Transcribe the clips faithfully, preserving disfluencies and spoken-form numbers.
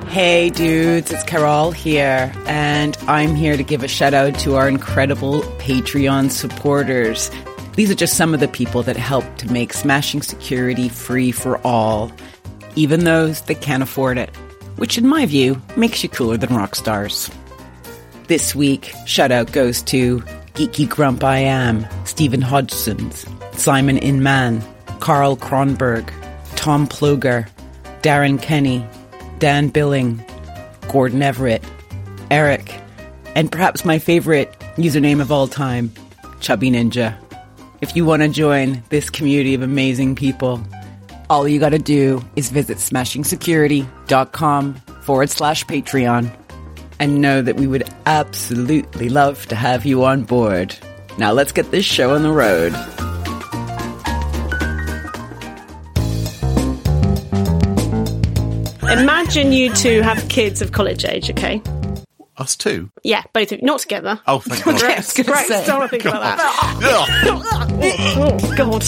Hey dudes, it's Carol here, and I'm here to give a shout out to our incredible Patreon supporters. These are just some of the people that help to make Smashing Security free for all, even those that can't afford it, which in my view makes you cooler than rock stars. This week, shout out goes to Geeky Grump I Am, Stephen Hodgsons, Simon Inman, Carl Kronberg, Tom Ploger, Darren Kenny, Dan Billing, Gordon Everett, Eric, and perhaps my favorite username of all time, Chubby Ninja. If you want to join this community of amazing people, all you got to do is visit smashingsecurity.com forward slash Patreon and know that we would absolutely love to have you on board. Now let's get this show on the road. Imagine you two have kids of college age, okay? Us too? Yeah, both of you. Not together. Oh, thank God. Rex, Rex, don't want to think about that. Oh, God.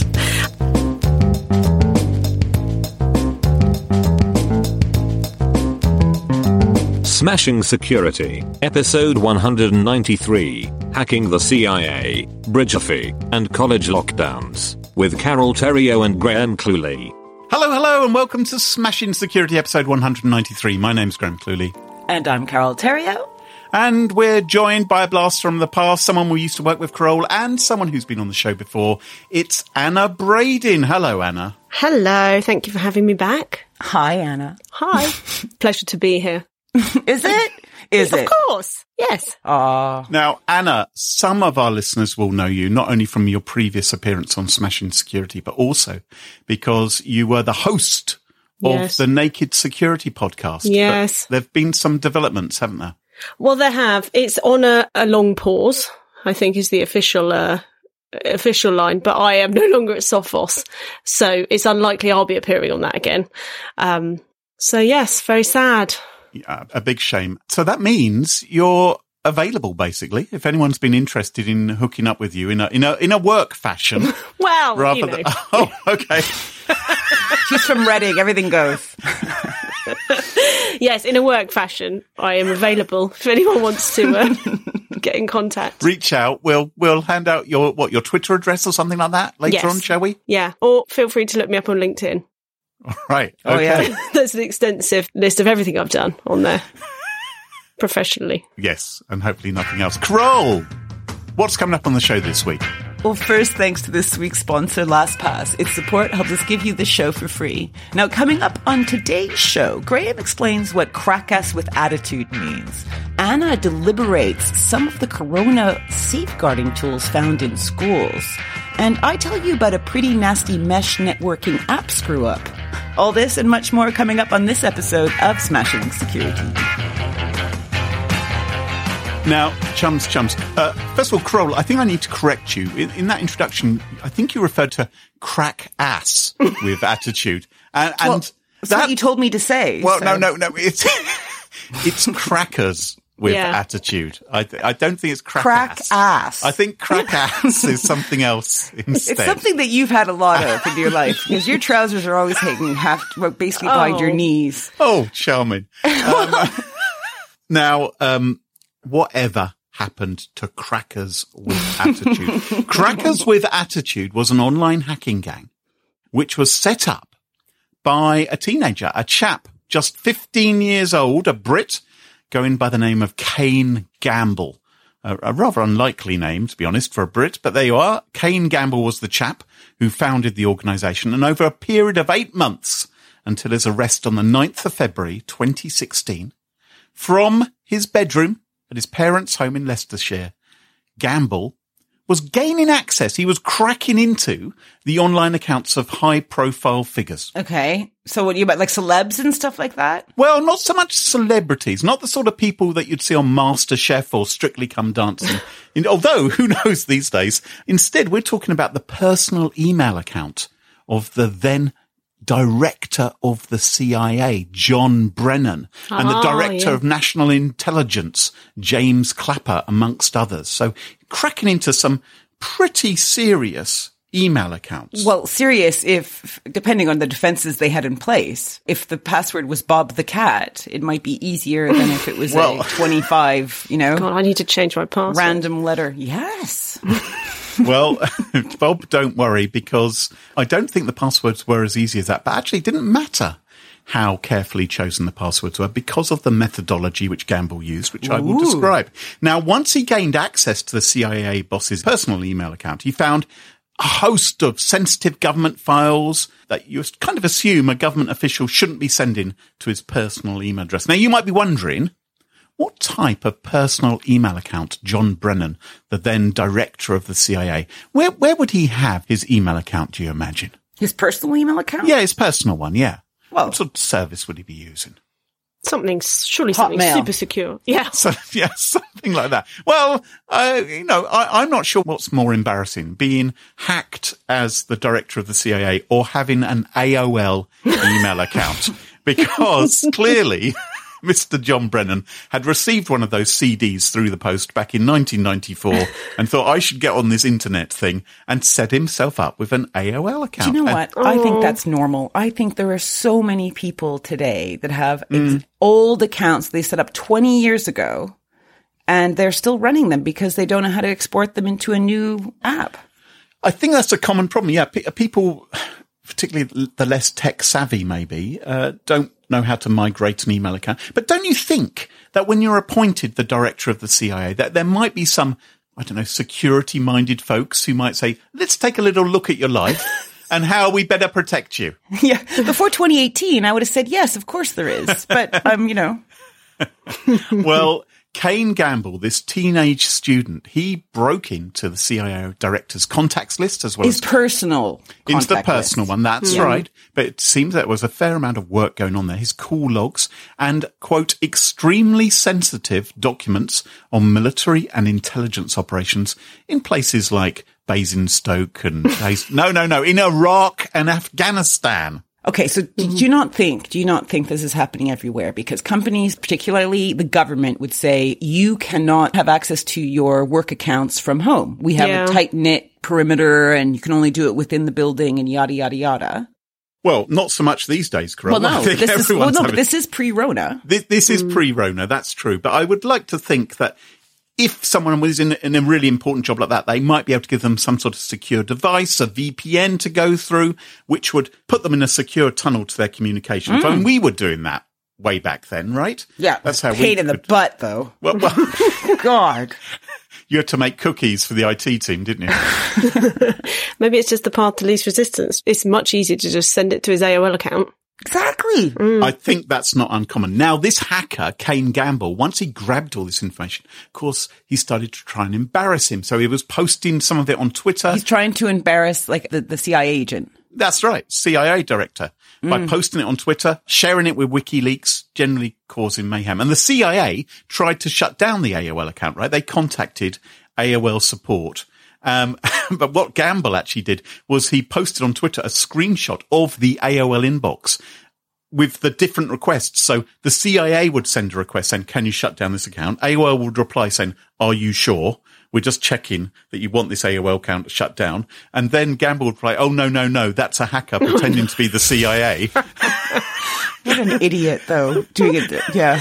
Smashing Security, episode one hundred ninety-three, Hacking the C I A, Bridgerfy, and College Lockdowns, with Carol Theriault and Graham Cluley. Hello, hello, and welcome to Smashing Security, episode one hundred ninety-three. My name's Graham Cluley. And I'm Carol Theriault. And we're joined by a blast from the past, someone we used to work with, Carol, and someone who's been on the show before. It's Anna Bradin. Hello, Anna. Hello, thank you for having me back. Hi, Anna. Hi. Pleasure to be here. Is it? Is it? Of course. Yes. Aww. Now, Anna, some of our listeners will know you, not only from your previous appearance on Smashing Security, but also because you were the host of yes. the Naked Security podcast. Yes. There have been some developments, haven't there? Well, there have. It's on a, a long pause, I think is the official uh, official line, but I am no longer at Sophos, so it's unlikely I'll be appearing on that again. Um, so, yes, very sad. Yeah, a big shame. So that means you're available, basically, if anyone's been interested in hooking up with you in a in a in a work fashion. Well, rather you know. than, oh, okay. She's from Reading. Everything goes. Yes, in a work fashion, I am available if anyone wants to uh, get in contact. Reach out. We'll we'll hand out your what your Twitter address or something like that later yes. on, shall we? Yeah, or feel free to look me up on LinkedIn. All right. Oh, okay. yeah. There's an extensive list of everything I've done on there professionally. Yes, and hopefully nothing else. Kroll, what's coming up on the show this week? Well, first, thanks to this week's sponsor, LastPass. Its support helps us give you the show for free. Now, coming up on today's show, Graham explains what crack ass with attitude means. Anna deliberates some of the corona safeguarding tools found in schools. And I tell you about a pretty nasty mesh networking app screw-up. All this and much more coming up on this episode of Smashing Security. Now, chums, chums. Uh, first of all, Kroll, I think I need to correct you. In, in that introduction, I think you referred to crack ass with attitude. And, and well, that's that, what you told me to say. Well, so. no, no, no. It's, it's crackers with yeah. attitude. I, I don't think it's crack, Crack ass. ass. I think crack ass is something else instead. It's something that you've had a lot of in your life because your trousers are always hanging half, well, basically behind Oh. your knees. Oh, charming. Um, now, um, whatever happened to Crackers with Attitude? Crackers with Attitude was an online hacking gang which was set up by a teenager, a chap just fifteen years old, a Brit, going by the name of Kane Gamble. A, a rather unlikely name, to be honest, for a Brit, but there you are. Kane Gamble was the chap who founded the organisation, and over a period of eight months, until his arrest on the ninth of February twenty sixteen, from his bedroom at his parents' home in Leicestershire, Gamble was gaining access. He was cracking into the online accounts of high-profile figures. Okay. So what, you about like celebs and stuff like that? Well, not so much celebrities, not the sort of people that you'd see on MasterChef or Strictly Come Dancing. Although, who knows these days? Instead, we're talking about the personal email account of the then director of the C I A, John Brennan, and the Oh, director yeah. of National Intelligence, James Clapper, amongst others. So cracking into some pretty serious email accounts. Well, serious if, depending on the defenses they had in place, if the password was Bob the Cat, it might be easier than if it was well, a twenty-five, you know. God, I need to change my password. Random letter. Yes. Well, Bob, don't worry, because I don't think the passwords were as easy as that, but actually it didn't matter how carefully chosen the passwords were because of the methodology which Gamble used, which Ooh. I will describe. Now, once he gained access to the C I A boss's personal email account, he found a host of sensitive government files that you kind of assume a government official shouldn't be sending to his personal email address. Now, you might be wondering, what type of personal email account John Brennan, the then director of the C I A, where where would he have his email account, do you imagine? His personal email account? Yeah, his personal one, yeah. Well, what sort of service would he be using? Something, surely something Hotmail. super secure. Yeah. So, yeah, something like that. Well, uh, you know, I, I'm not sure what's more embarrassing, being hacked as the director of the C I A or having an A O L email account, because clearly Mister John Brennan had received one of those C Ds through the post back in nineteen ninety-four and thought, I should get on this internet thing, and set himself up with an A O L account. Do you know and- what? I think that's normal. I think there are so many people today that have Mm. ex- old accounts they set up twenty years ago, and they're still running them because they don't know how to export them into a new app. I think that's a common problem. Yeah, P- people, particularly the less tech savvy maybe, uh, don't know how to migrate an email account. But don't you think that when you're appointed the director of the C I A, that there might be some, I don't know, security-minded folks who might say, let's take a little look at your life and how we better protect you? Yeah. Before twenty eighteen, I would have said, yes, of course there is. But, um, you know. Well, Kane Gamble, this teenage student, he broke into the C I A director's contacts list as well His as personal into the contact personal list. one. That's Yeah. right. But it seems there was a fair amount of work going on there. His call logs and, quote, extremely sensitive documents on military and intelligence operations in places like Basingstoke and no, no, no, in Iraq and Afghanistan. Okay, so do you not think, do you not think this is happening everywhere? Because companies, particularly the government, would say you cannot have access to your work accounts from home. We have Yeah. a tight-knit perimeter and you can only do it within the building and yada, yada, yada. Well, not so much these days, Carol. Well, I no, think this is, well, everyone's no, but having- this is pre-Rona. This, this is pre-Rona, that's true. But I would like to think that if someone was in, in a really important job like that, they might be able to give them some sort of secure device, a V P N to go through, which would put them in a secure tunnel to their communications. Mm. I mean, we were doing that way back then, right? Yeah. That's how pain we in the could- butt, though. Well, well God. you had to make cookies for the I T team, didn't you? Maybe it's just the path to least resistance. It's much easier to just send it to his A O L account. Exactly. I think that's not uncommon. Now, this hacker, Kane Gamble, once he grabbed all this information, of course, he started to try and embarrass him. So he was posting some of it on Twitter. He's trying to embarrass, like, the, the C I A agent. That's right, C I A director, by mm. posting it on Twitter, sharing it with WikiLeaks, generally causing mayhem. And the C I A tried to shut down the A O L account, right? They contacted A O L support. Um, but what Gamble actually did was he posted on Twitter a screenshot of the A O L inbox with the different requests. So the C I A would send a request saying, can you shut down this account? A O L would reply saying, are you sure? We're just checking that you want this A O L account shut down. And then Gamble would reply, oh, no, no, no, that's a hacker pretending to be the C I A. What an idiot, though, doing it. Yeah.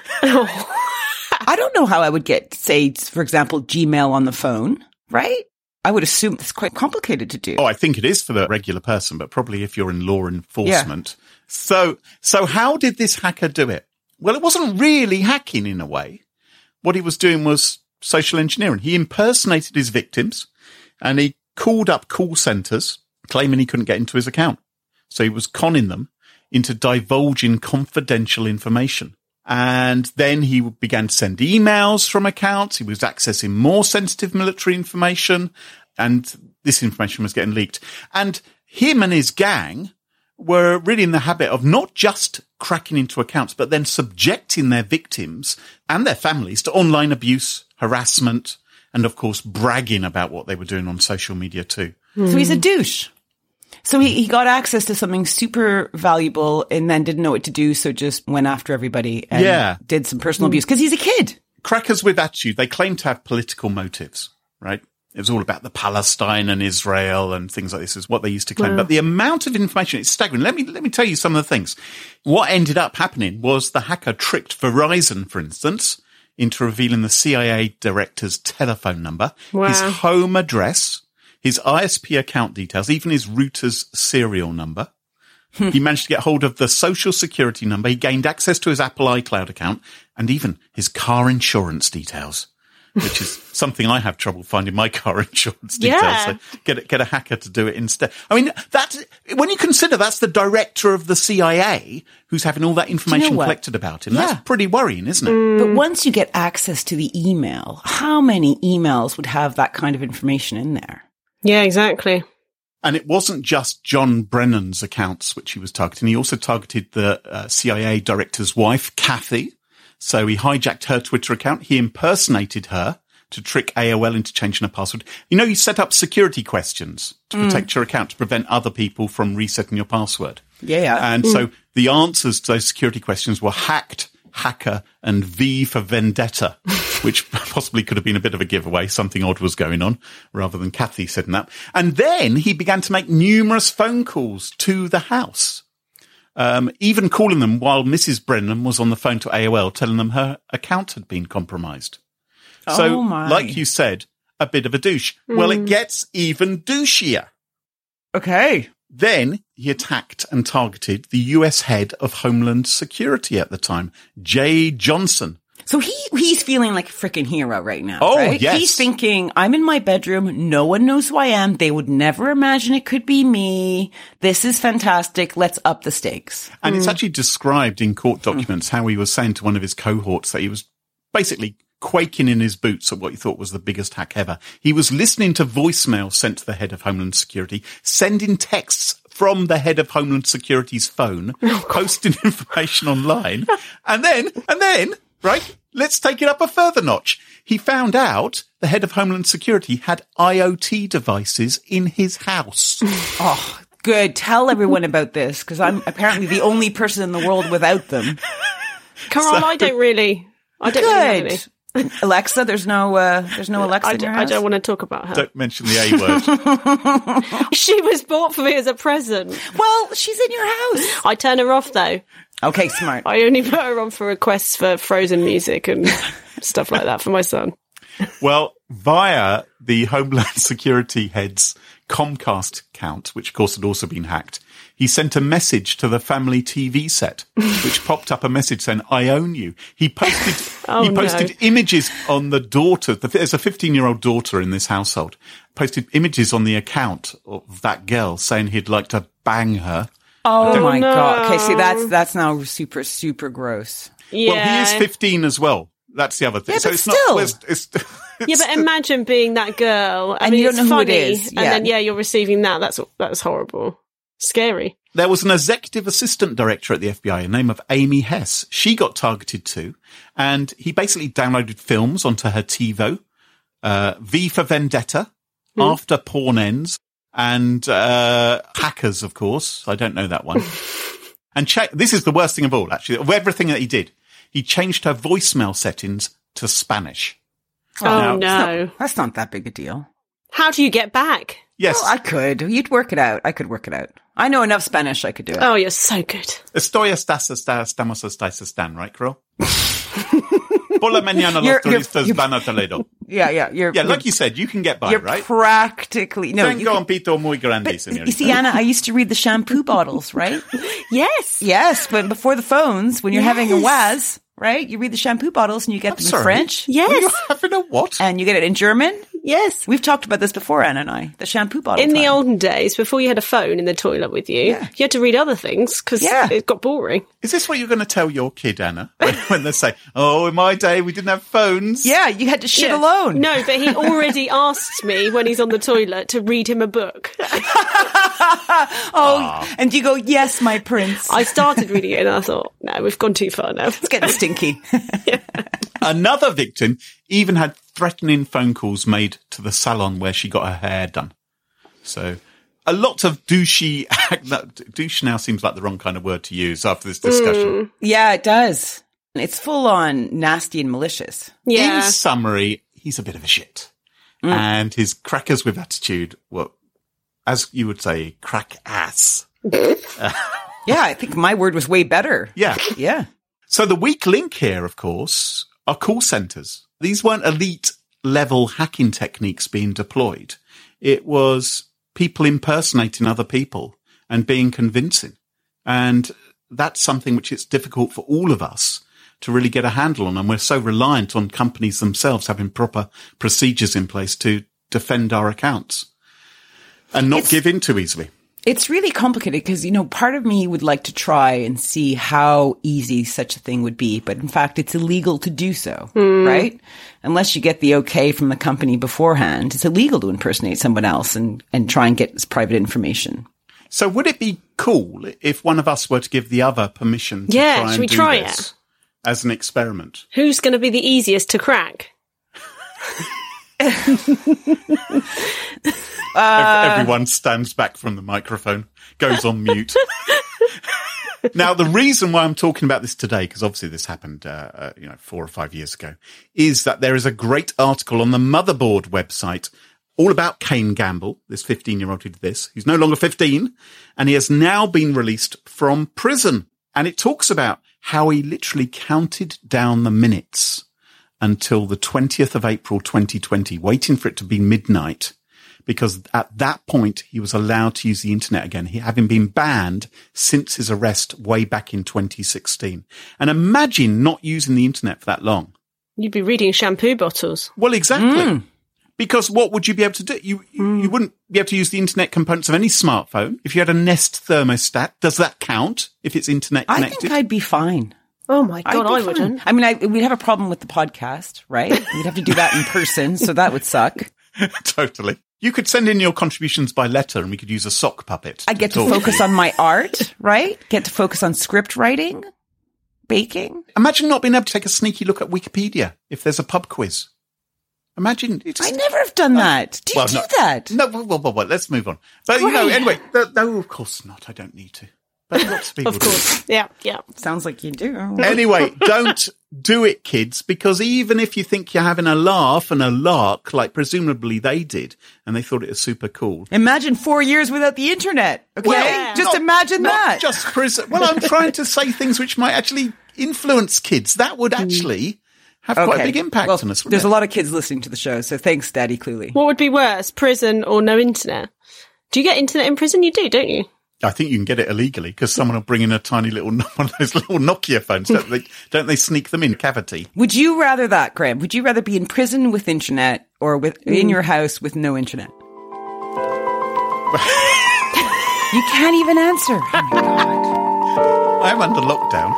I don't know how I would get, say, for example, Gmail on the phone, right? I would assume it's quite complicated to do. Oh, I think it is for the regular person, but probably if you're in law enforcement. Yeah. So, so how did this hacker do it? Well, it wasn't really hacking in a way. What he was doing was social engineering. He impersonated his victims and he called up call centers claiming he couldn't get into his account. So he was conning them into divulging confidential information. And then he began to send emails from accounts. He was accessing more sensitive military information, and this information was getting leaked. And him and his gang were really in the habit of not just cracking into accounts, but then subjecting their victims and their families to online abuse, harassment, and of course, bragging about what they were doing on social media too. So he's a douche. So he, he got access to something super valuable and then didn't know what to do, so just went after everybody and yeah. did some personal abuse because he's a kid. Crackers with attitude, they claim to have political motives, right? It was all about the Palestine and Israel and things like this is what they used to claim. Wow. But the amount of information, it's staggering. Let me, let me tell you some of the things. What ended up happening was the hacker tricked Verizon, for instance, into revealing the C I A director's telephone number, wow. his home address, his I S P account details, even his router's serial number. He managed to get hold of the social security number. He gained access to his Apple iCloud account and even his car insurance details, which is something I have trouble finding my car insurance details. Yeah. So get a, get a hacker to do it instead. I mean, that's, when you consider that's the director of the C I A who's having all that information you know collected about him, yeah. that's pretty worrying, isn't it? Mm. But once you get access to the email, how many emails would have that kind of information in there? Yeah, exactly. And it wasn't just John Brennan's accounts which he was targeting. He also targeted the uh, C I A director's wife, Kathy. So he hijacked her Twitter account. He impersonated her to trick A O L into changing her password. You know, you set up security questions to protect mm. your account to prevent other people from resetting your password. Yeah. And mm. so the answers to those security questions were hacked, hacker, and V for vendetta, which possibly could have been a bit of a giveaway. Something odd was going on rather than Kathy setting that. And then he began to make numerous phone calls to the house. Um, even calling them while Missus Brennan was on the phone to A O L, telling them her account had been compromised. Oh so, my. like you said, a bit of a douche. Mm. Well, it gets even douchier. Okay. Then he attacked and targeted the U S head of Homeland Security at the time, Jay Johnson. So he he's feeling like a freaking hero right now. Oh, right? yes. He's thinking, I'm in my bedroom. No one knows who I am. They would never imagine it could be me. This is fantastic. Let's up the stakes. And mm. it's actually described in court documents how he was saying to one of his cohorts that he was basically quaking in his boots at what he thought was the biggest hack ever. He was listening to voicemail sent to the head of Homeland Security, sending texts from the head of Homeland Security's phone, oh, posting information online, and then, and then, right, let's take it up a further notch. He found out the head of Homeland Security had I O T devices in his house. Oh, good. Tell everyone about this, because I'm apparently the only person in the world without them. Carol, so, I don't really, I don't good. really have any. Alexa, there's no, uh, there's no Alexa I, in d- your I house? don't want to talk about her. Don't mention the A word. She was bought for me as a present. Well, she's in your house. I turn her off though. Okay, smart. I only put her on for requests for Frozen music and stuff like that for my son. Well, via the Homeland Security head's Comcast account, which of course had also been hacked, he sent a message to the family T V set, which popped up a message saying, I own you. He posted, oh, he posted no. images on the daughter. There's a fifteen-year-old daughter in this household. Posted images on the account of that girl saying he'd like to bang her. Oh my no. God. Okay. See, that's, that's now super, super gross. Yeah. Well, he is fifteen as well. That's the other thing. Yeah, so but it's still. not, it's, it's, Yeah, but imagine being that girl. I And mean, you don't it's know who funny, it is. and Yeah. then yeah, you're receiving that. That's that's horrible, scary. There was an executive assistant director at the F B I, a name of Amy Hess. She got targeted too, and he basically downloaded films onto her TiVo, uh, V for Vendetta, hmm. After Porn Ends, and uh Hackers, of course. I don't know that one. And cha- this is the worst thing of all, actually, of everything that he did. He changed her voicemail settings to Spanish. Oh, now, no. That's not, that's not that big a deal. How do you get back? Yes. Well, I could. You'd work it out. I could work it out. I know enough Spanish. I could do it. Oh, you're so good. Estoy estás, estás, estamos estáis están, right, Carol? Por la mañana los You're- you're- turistas you- van a Toledo. Yeah, yeah. You're, Yeah, you're, like you said, you can get by, you're right? practically no. You Tengo can, un pito muy grande, but, señorita. you see, Anna, I used to read the shampoo bottles, right? Yes. Yes, but before the phones, when you're Yes. having a waz, right? You read the shampoo bottles and you get I'm them sorry. in French. Yes. You're having a what? And you get it in German. Yes. We've talked about this before, Anna and I. The shampoo bottle. In the time. olden days, before you had a phone in the toilet with you, Yeah. you had to read other things because Yeah. it got boring. Is this what you're going to tell your kid, Anna, when, when they say, oh, in my day, we didn't have phones? Yeah, you had to shit Yeah. alone. No, but he already asked me when he's on the toilet to read him a book. Oh, and you go, yes, my prince. I started reading it and I thought, no, we've gone too far now. It's getting stinky. Another victim even had threatening phone calls made to the salon where she got her hair done. So a lot of douchey, douche now seems like the wrong kind of word to use after this discussion. Mm. Yeah, it does. It's full on nasty and malicious. Yeah. In summary, he's a bit of a shit. mm. and his crackers with attitude were, as you would say, crack ass. uh, yeah, I think my word was way better. Yeah. Yeah. So the weak link here, of course, are call centers. These weren't elite level hacking techniques being deployed. It was people impersonating other people and being convincing. And that's something which it's difficult for all of us to really get a handle on. And we're so reliant on companies themselves having proper procedures in place to defend our accounts and not it's, give in too easily. It's really complicated because, you know, part of me would like to try and see how easy such a thing would be. But in fact, it's illegal to do so, mm. right? Unless you get the okay from the company beforehand, it's illegal to impersonate someone else and, and try and get this private information. So would it be cool if one of us were to give the other permission to yeah, try and should we do try this it? As an experiment? Who's going to be the easiest to crack? Uh, Everyone stands back from the microphone, goes on mute. Now, the reason why I'm talking about this today, because obviously this happened, uh, uh, you know, four or five years ago, is that there is a great article on the Motherboard website all about Kane Gamble, this fifteen-year-old who did this, who's no longer fifteen, and he has now been released from prison. And it talks about how he literally counted down the minutes until the twentieth of April, twenty twenty, waiting for it to be midnight, because at that point he was allowed to use the internet again, he having been banned since his arrest way back in twenty sixteen. And imagine not using the internet for that long. You'd be reading shampoo bottles. Well, exactly. Mm. Because what would you be able to do? You, you, mm. you wouldn't be able to use the internet components of any smartphone. If you had a Nest thermostat, does that count if it's internet connected? I think I'd be fine. Oh my God, I fine. wouldn't. I mean, I, we'd have a problem with the podcast, right? We'd have to do that in person, so that would suck. Totally. You could send in your contributions by letter and we could use a sock puppet. I get to focus on my art, right? Get to focus on script writing, baking. Imagine not being able to take a sneaky look at Wikipedia if there's a pub quiz. Imagine. It's, I never have done that. Do you well, do no, that? No, well, well, well, well, let's move on. But, Great. you know, anyway, no, no, of course not. I don't need to. But lots of people Of course. do. Yeah, yeah. Sounds like you do. Anyway, don't do it, kids, because even if you think you're having a laugh and a lark, like presumably they did, and they thought it was super cool. Imagine four years without the internet. Okay? Well, just not, imagine not that. Just prison. Well, I'm trying to say things which might actually influence kids. That would actually have okay. quite a big impact well, on us. There's it? a lot of kids listening to the show, so thanks, Daddy Cluley. What would be worse, prison or no internet? Do you get internet in prison? You do, don't you? I think you can get it illegally because someone will bring in a tiny little, one of those little Nokia phones. Don't they, don't they sneak them in cavity? Would you rather that, Graham? Would you rather be in prison with internet or with mm. in your house with no internet? You can't even answer. Oh my God. I'm under lockdown.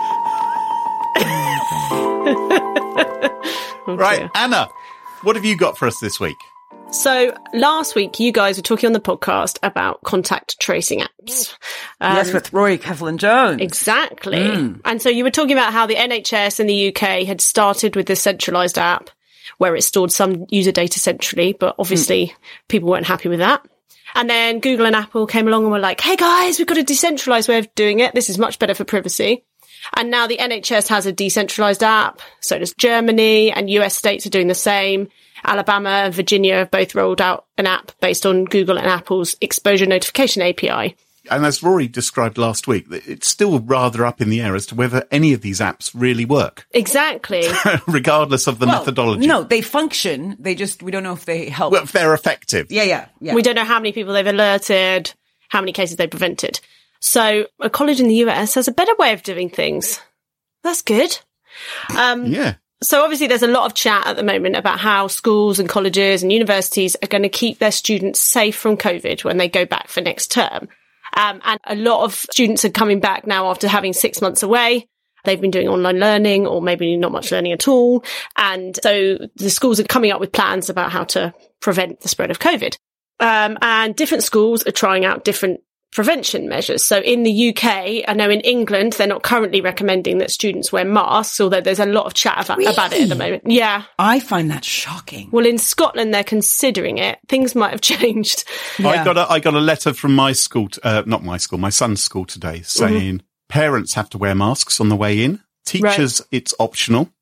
oh, right, dear. Anna, what have you got for us this week? So last week, you guys were talking on the podcast about contact tracing apps. Um, yes, with Rory Coughlan-Jones. Exactly. Mm. And so you were talking about how the N H S in the U K had started with this centralised app where it stored some user data centrally, but obviously mm. people weren't happy with that. And then Google and Apple came along and were like, hey guys, we've got a decentralised way of doing it. This is much better for privacy. And now the N H S has a decentralised app. So does Germany, and U S states are doing the same. Alabama and Virginia have both rolled out an app based on Google and Apple's exposure notification A P I. And as Rory described last week, it's still rather up in the air as to whether any of these apps really work. Exactly. Regardless of the well, methodology. No, they function. They just, we don't know if they help. Well, if they're effective. Yeah, yeah, yeah. We don't know how many people they've alerted, how many cases they've prevented. So a college in the U S has a better way of doing things. That's good. Um, yeah. So obviously there's a lot of chat at the moment about how schools and colleges and universities are going to keep their students safe from COVID when they go back for next term. Um, and a lot of students are coming back now after having six months away. They've been doing online learning or maybe not much learning at all. And so the schools are coming up with plans about how to prevent the spread of COVID. Um, and different schools are trying out different prevention measures. So in the U K, I know in England, they're not currently recommending that students wear masks, although there's a lot of chat about, really? about it at the moment. Yeah. I find that shocking. Well, in Scotland, they're considering it. Things might have changed. Yeah. I got a, I got a letter from my school, t- uh, not my school, my son's school today saying mm-hmm. parents have to wear masks on the way in. Teachers, right. it's optional.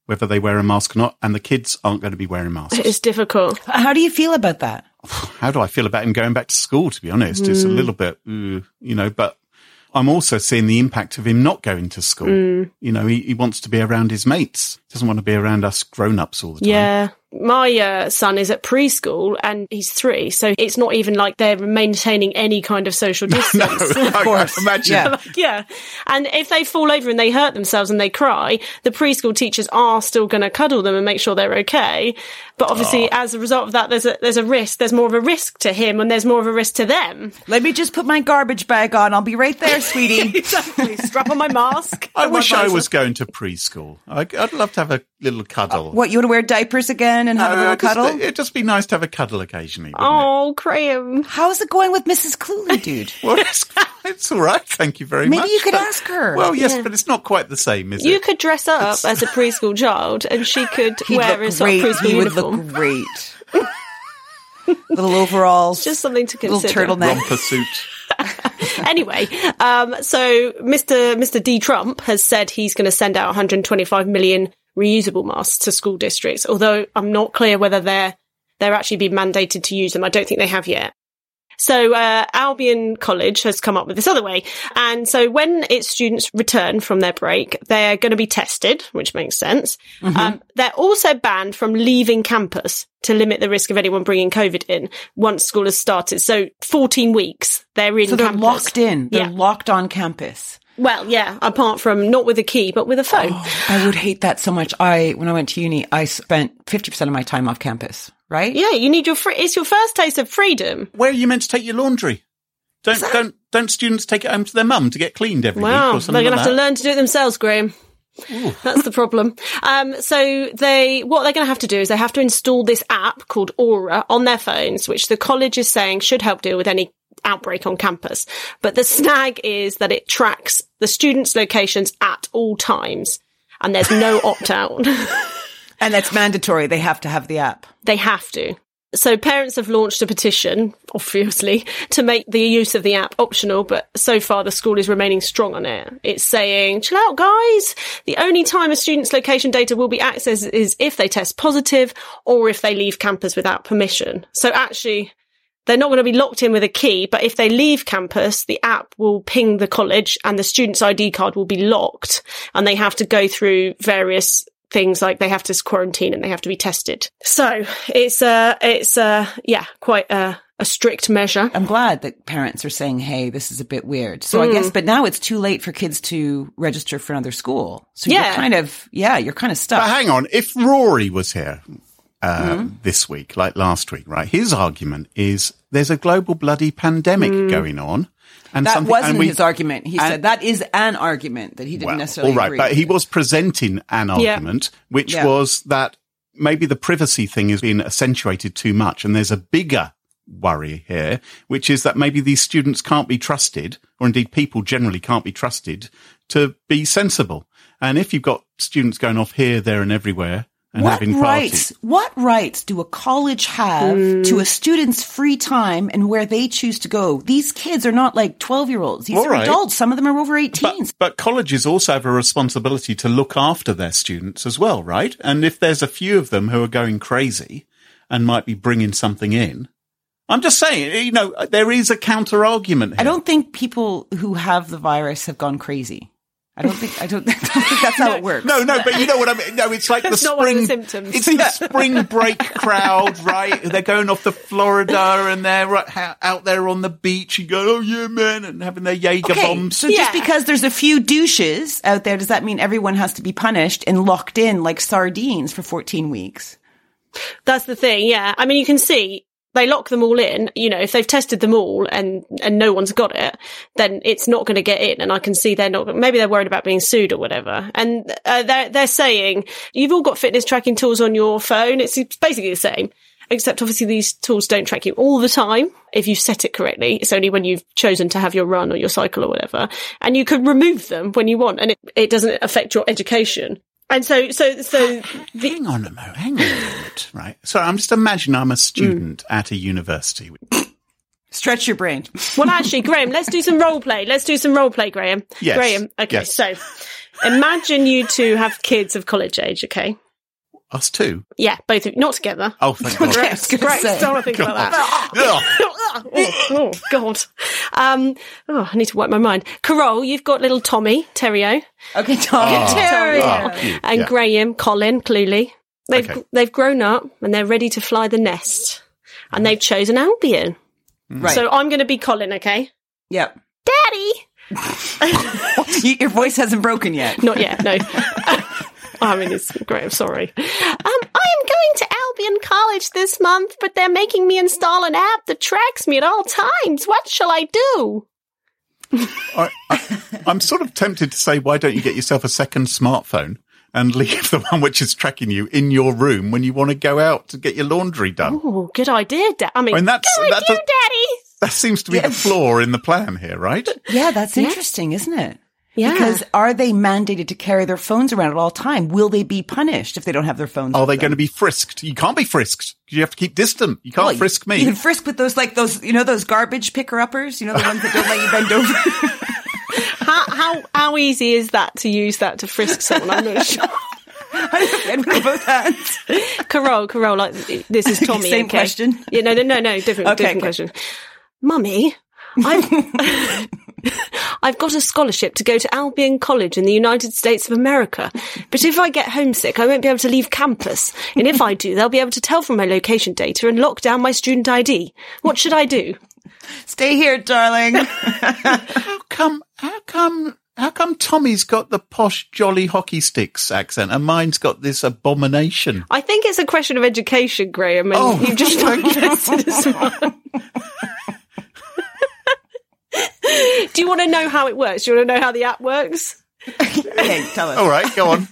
whether they wear a mask or not, and the kids aren't going to be wearing masks. It's difficult. How do you feel about that? How do I feel about him going back to school, to be honest? Mm. It's a little bit, uh, you know, but I'm also seeing the impact of him not going to school. Mm. You know, he, he wants to be around his mates. He doesn't want to be around us grown-ups all the time. Yeah. My uh, son is at preschool and he's three, so it's not even like they're maintaining any kind of social distance. No, of course. Imagine. Yeah. Like, yeah. And if they fall over and they hurt themselves and they cry, the preschool teachers are still going to cuddle them and make sure they're okay. But obviously, oh. as a result of that, there's a there's a risk. There's more of a risk to him and there's more of a risk to them. Let me just put my garbage bag on. I'll be right there, sweetie. Exactly. Strap on my mask. I wish I was going to preschool. I'd, I'd love to have a little cuddle. Uh, what, you want to wear diapers again and have uh, a little just, cuddle? It'd just be nice to have a cuddle occasionally. Oh, it? Graham. How's it going with Missus Cluley, dude? Well, it's, it's all right. Thank you very Maybe much. Maybe you could but, ask her. Well, yes, yeah. but it's not quite the same, is you it? You could dress up it's... as a preschool child and she could He'd wear a sort of preschool he uniform. He would look great. Little overalls. Just something to consider. Little turtleneck. Romper suit. Anyway, um, so Mister Mister D. Trump has said he's going to send out one hundred twenty-five million reusable masks to school districts, although I'm not clear whether they're they're actually being mandated to use them. I don't think they have yet. So uh, Albion College has come up with this other way. And so when its students return from their break, they're going to be tested, which makes sense. Mm-hmm. Um, they're also banned from leaving campus to limit the risk of anyone bringing COVID in once school has started. So fourteen weeks, they're in so they're campus. locked in. They're yeah. locked on campus. Well, yeah, apart from not with a key, but with a phone. Oh, I would hate that so much. I, when I went to uni, I spent fifty percent of my time off campus, right? Yeah, you need your free, it's your first taste of freedom. Where are you meant to take your laundry? Don't, don't, don't students take it home to their mum to get cleaned every wow, week or something they're going like to have that? to learn to do it themselves, Graham. Ooh. That's the problem. Um, so they, what they're going to have to do is they have to install this app called Aura on their phones, which the college is saying should help deal with any outbreak on campus. But the snag is that it tracks the students' locations at all times and there's no opt-out. And that's mandatory. They have to have the app. They have to. So parents have launched a petition, obviously, to make the use of the app optional, but so far the school is remaining strong on it. It's saying, chill out, guys. The only time a student's location data will be accessed is if they test positive or if they leave campus without permission. So actually, they're not going to be locked in with a key, but if they leave campus, the app will ping the college and the student's I D card will be locked and they have to go through various things like they have to quarantine and they have to be tested. So it's uh it's uh yeah, quite a, a strict measure. I'm glad that parents are saying, hey, this is a bit weird. So mm. I guess, but now it's too late for kids to register for another school. So yeah. you're kind of, yeah, you're kind of stuck. But hang on, if Rory was here uh, mm. this week, like last week, right, his argument is there's a global bloody pandemic mm. going on. And that wasn't and we, his argument. He said that is an argument that he didn't well, necessarily all right, agree but with. he was presenting an argument, yeah. which yeah. was that maybe the privacy thing has been accentuated too much. And there's a bigger worry here, which is that maybe these students can't be trusted, or indeed people generally can't be trusted to be sensible. And if you've got students going off here, there and everywhere, and what having rights, parties. What rights do a college have mm. to a student's free time and where they choose to go? These kids are not like twelve-year-olds. These All are right. adults. Some of them are over eighteen. But, but colleges also have a responsibility to look after their students as well, right? And if there's a few of them who are going crazy and might be bringing something in, I'm just saying, you know, there is a counter-argument here. I don't think people who have the virus have gone crazy. I don't think I don't, I don't think that's how no, it works. No, no, but you know what I mean. No, it's like that's the not spring. One of the symptoms. It's the spring break crowd, right? They're going off to Florida and they're right, out there on the beach and go, "Oh yeah, man," and having their Jaeger okay, bombs. So yeah. just because there's a few douches out there, does that mean everyone has to be punished and locked in like sardines for fourteen weeks? That's the thing. Yeah, I mean, you can see. They lock them all in, you know, if they've tested them all and, and no one's got it, then it's not going to get in. And I can see they're not, maybe they're worried about being sued or whatever. And uh, they're, they're saying, you've all got fitness tracking tools on your phone. It's basically the same, except obviously these tools don't track you all the time. If you set it correctly, it's only when you've chosen to have your run or your cycle or whatever. And you can remove them when you want and it, it doesn't affect your education. And so, so, so. The- hang on a moment, hang on a minute, right? So I'm just imagining I'm a student mm. at a university. Stretch your brain. Well, actually, Graham, let's do some role play. Let's do some role play, Graham. Yes. Graham. Okay, yes. so Imagine you two have kids of college age, okay? Us too? Yeah, both of you. Not together. Oh, thank God. Correct. Correct. Don't want to think about that. oh, oh, God. Um, oh, I need to wipe my mind. Carol, you've got little Tommy, Terrio. Okay, Tommy, Oh, Terrio. oh, cute. And Yeah. Graham, Colin, Cluley. They've, Okay. they've grown up and they're ready to fly the nest. And they've chosen Albion. Right. So I'm going to be Colin, okay? Yep. Daddy! You- Your voice hasn't broken yet. Not yet, no. I mean, it's great. I'm sorry. Um, I am going to Albion College this month, but they're making me install an app that tracks me at all times. What shall I do? I, I, I'm sort of tempted to say, why don't you get yourself a second smartphone and leave the one which is tracking you in your room when you want to go out to get your laundry done? Oh, good idea, Dad. I mean, I mean, that's- good that's idea, a- Daddy. That seems to be the flaw in the plan here, right? Yeah, that's interesting, isn't it? Yeah. Because are they mandated to carry their phones around at all time? Will they be punished if they don't have their phones? Are with they them? going to be frisked? You can't be frisked. You have to keep distant. You can't Well, frisk me. You can frisk with those, like those, you know, those garbage picker-uppers. You know, the ones that don't let you bend over. How, how, how easy is that to use that to frisk someone? I'm not sure. And with both hands. Carol, Carol, like, this is Tommy. Same okay? question? Yeah, no, no, no, no, different, Okay, different okay. question. Mummy, I've, I've got a scholarship to go to Albion College in the United States of America. But if I get homesick, I won't be able to leave campus. And if I do, they'll be able to tell from my location data and lock down my student I D. What should I do? Stay here, darling. How come, how come, how come Tommy's got the posh jolly hockey sticks accent and mine's got this abomination? I think it's a question of education, Graham, and Oh, you've just not invested as one. Do you want to know how it works? Do you want to know how the app works? Okay, tell us. All right, go on.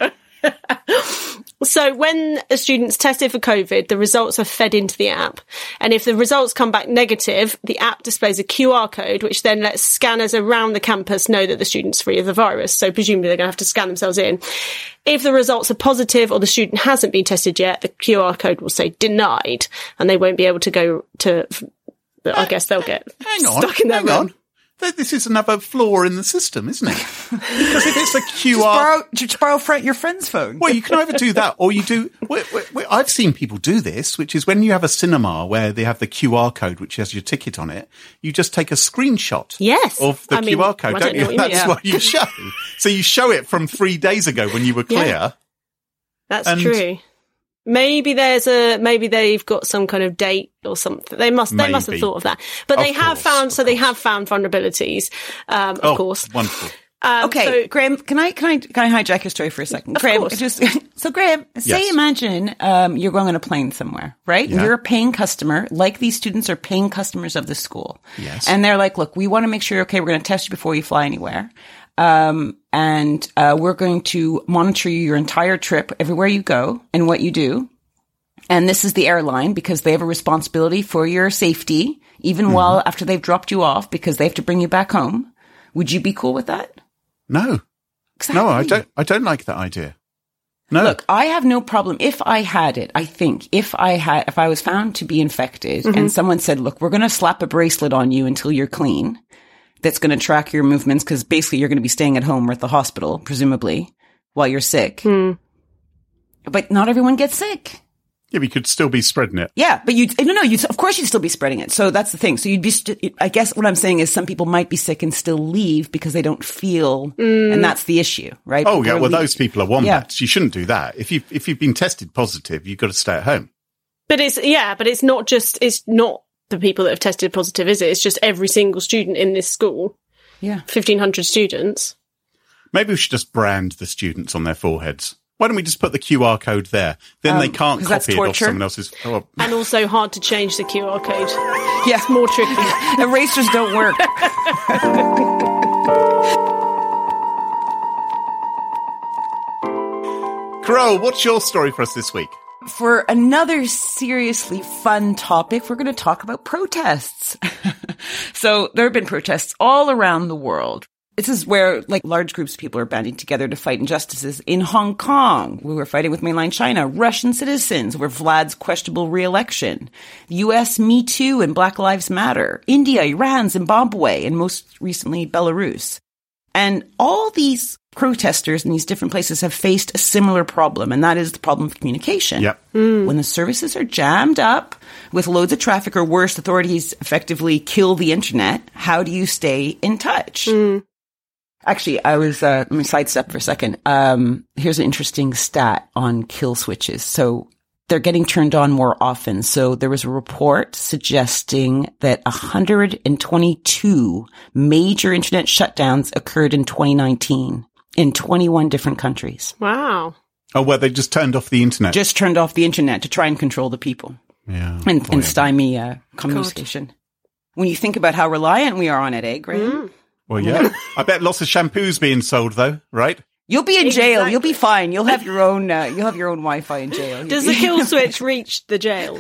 So when a student's tested for COVID, the results are fed into the app. And if the results come back negative, the app displays a Q R code, which then lets scanners around the campus know that the student's free of the virus. So presumably they're going to have to scan themselves in. If the results are positive or the student hasn't been tested yet, the Q R code will say denied and they won't be able to go to, I guess they'll get Hang on, stuck in their hang room. on. Th- This is another flaw in the system, isn't it? Because if it's a Q R... Just borrow, just borrow fr- your friend's phone. Well, you can either do that or you do... Wait, wait, wait, I've seen people do this, which is when you have a cinema where they have the Q R code, which has your ticket on it, you just take a screenshot Yes. of the I mean, Q R code, I don't don't know you? what you mean. That's Yeah. what you show. So you show it from three days ago when you were clear. Yeah. That's And- true. Maybe there's a maybe they've got some kind of date or something. They must they must have Maybe. thought of that. But Of they have course, found of so they course. have found vulnerabilities. Um, of Oh, course. wonderful. Um, Okay, so- Graham, can I can I can I hijack your story for a second? Of Graham, course. just so Graham, say Yes. imagine um, you're going on a plane somewhere, right? Yeah. You're a paying customer, like these students are paying customers of the school. Yes. And they're like, look, we want to make sure you're okay. We're going to test you before you fly anywhere. Um, and uh, we're going to monitor you your entire trip, everywhere you go and what you do. And this is the airline because they have a responsibility for your safety, even Mm-hmm. while after they've dropped you off because they have to bring you back home. Would you be cool with that? No. Exactly. No, I don't, I don't like that idea. No. Look, I have no problem. If I had it, I think if I had, if I was found to be infected and someone said, look, we're going to slap a bracelet on you until you're clean, that's going to track your movements because basically you're going to be staying at home or at the hospital, presumably, while you're sick. But not everyone gets sick. Yeah, we could still be spreading it. Yeah, but you no no you of course you'd still be spreading it. So that's the thing. So you'd be st- I guess what I'm saying is some people might be sick and still leave because they don't feel and that's the issue, right? Oh, People yeah. are Well, lea- those people are wombats. You shouldn't do that. If you if you've been tested positive, you've got to stay at home. But it's yeah, but it's not just it's not the people that have tested positive, is it? It's just every single student in this school. Yeah. fifteen hundred students. Maybe we should just brand the students on their foreheads. Why don't we just put the Q R code there? Then they can't 'cause that's copy it off torture. someone else's. Oh, And also hard to change the Q R code. Yeah. It's more tricky. Erasers don't work. Crow, what's your story for us this week? For another seriously fun topic, we're going to talk about protests. So there have been protests all around the world. This is where like large groups of people are banding together to fight injustices. In Hong Kong, we were fighting with mainland China, Russian citizens over Vlad's questionable re-election, the U S Me Too and Black Lives Matter, India, Iran, Zimbabwe, and most recently Belarus. And all these protesters in these different places have faced a similar problem, and that is the problem of communication. Yep. Mm. When the services are jammed up with loads of traffic, or worse, authorities effectively kill the internet, how do you stay in touch? Mm. Actually, I was, uh, let me sidestep for a second. Um, here's an interesting stat on kill switches. So they're getting turned on more often. So there was a report suggesting that one hundred twenty-two major internet shutdowns occurred in twenty nineteen in twenty-one different countries. Wow. Oh, well, they just turned off the internet. Just turned off the internet to try and control the people. Yeah. And, boy, and stymie uh, communication. When you think about how reliant we are on it, eh, Graham? Mm. Well, yeah. I bet lots of shampoos being sold, though, right? You'll be in Exactly. jail. You'll be fine. You'll have your own. Uh, you'll have your own Wi-Fi in jail. Does the kill switch reach the jails?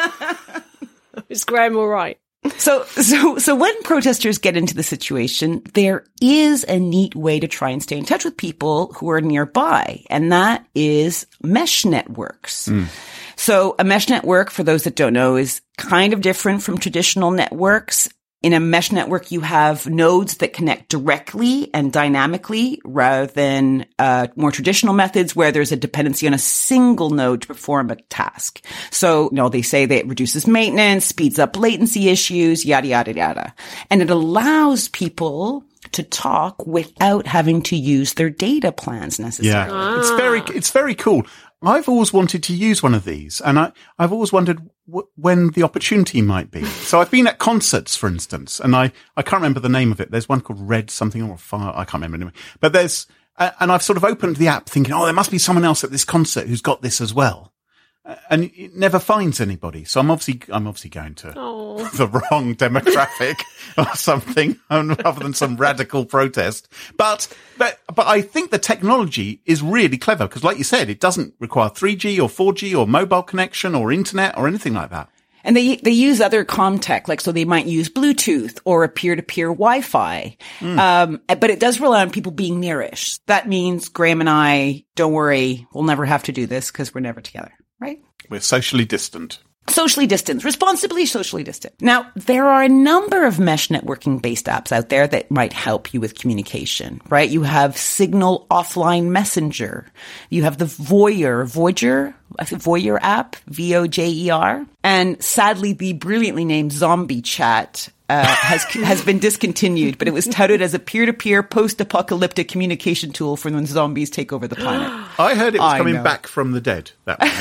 Is Graham all right? So, so, so when protesters get into the situation, there is a neat way to try and stay in touch with people who are nearby, and that is mesh networks. Mm. So a mesh network, for those that don't know, is kind of different from traditional networks. In a mesh network, you have nodes that connect directly and dynamically rather than uh, more traditional methods where there's a dependency on a single node to perform a task. So, you know, they say that it reduces maintenance, speeds up latency issues, yada, yada, yada. And it allows people to talk without having to use their data plans necessarily. Yeah, Ah. it's very, it's very cool. I've always wanted to use one of these, and I, I've always wondered w- when the opportunity might be. So I've been at concerts, for instance, and I, I can't remember the name of it. There's one called Red something or Fire. I can't remember anyway. But there's, uh, and I've sort of opened the app thinking, oh, there must be someone else at this concert who's got this as well. Uh, and it never finds anybody. So I'm obviously, I'm obviously going to Oh. the wrong demographic or something, rather than some radical protest. But, but, but I think the technology is really clever because, like you said, it doesn't require three G or four G or mobile connection or internet or anything like that. And they they use other comm tech, like so they might use Bluetooth or a peer-to-peer Wi-Fi. Mm. Um, but it does rely on people being nearish. That means Graham and I, don't worry, we'll never have to do this because we're never together, right? We're socially distant. Socially distant, responsibly socially distant. Now, there are a number of mesh networking based apps out there that might help you with communication, right? You have Signal Offline Messenger. You have the Voyeur, Voyager, Voyeur app, V O J E R. And sadly, the brilliantly named Zombie Chat uh, has has been discontinued, but it was touted as a peer-to-peer post-apocalyptic communication tool for when zombies take over the planet. I heard it was I coming know. back from the dead. That one.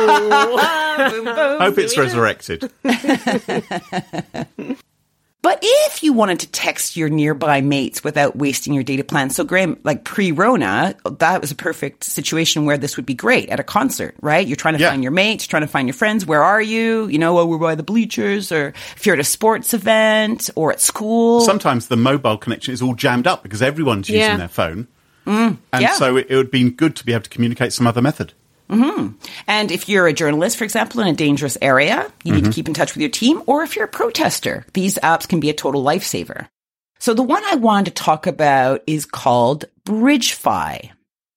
Oh. Boom, boom. Hope it's resurrected. But if you wanted to text your nearby mates without wasting your data plan, so Graham, like pre-Rona, that was a perfect situation where this would be great at a concert, right? You're trying to Yeah. find your mates, trying to find your friends. Where are you? You know, oh, we're by the bleachers, or if you're at a sports event or at school. Sometimes the mobile connection is all jammed up because everyone's using Yeah. their phone. Mm, and yeah. so it, it would be good to be able to communicate some other method. Mm-hmm. And if you're a journalist, for example, in a dangerous area, you need mm-hmm. to keep in touch with your team. Or if you're a protester, these apps can be a total lifesaver. So the one I wanted to talk about is called BridgeFi.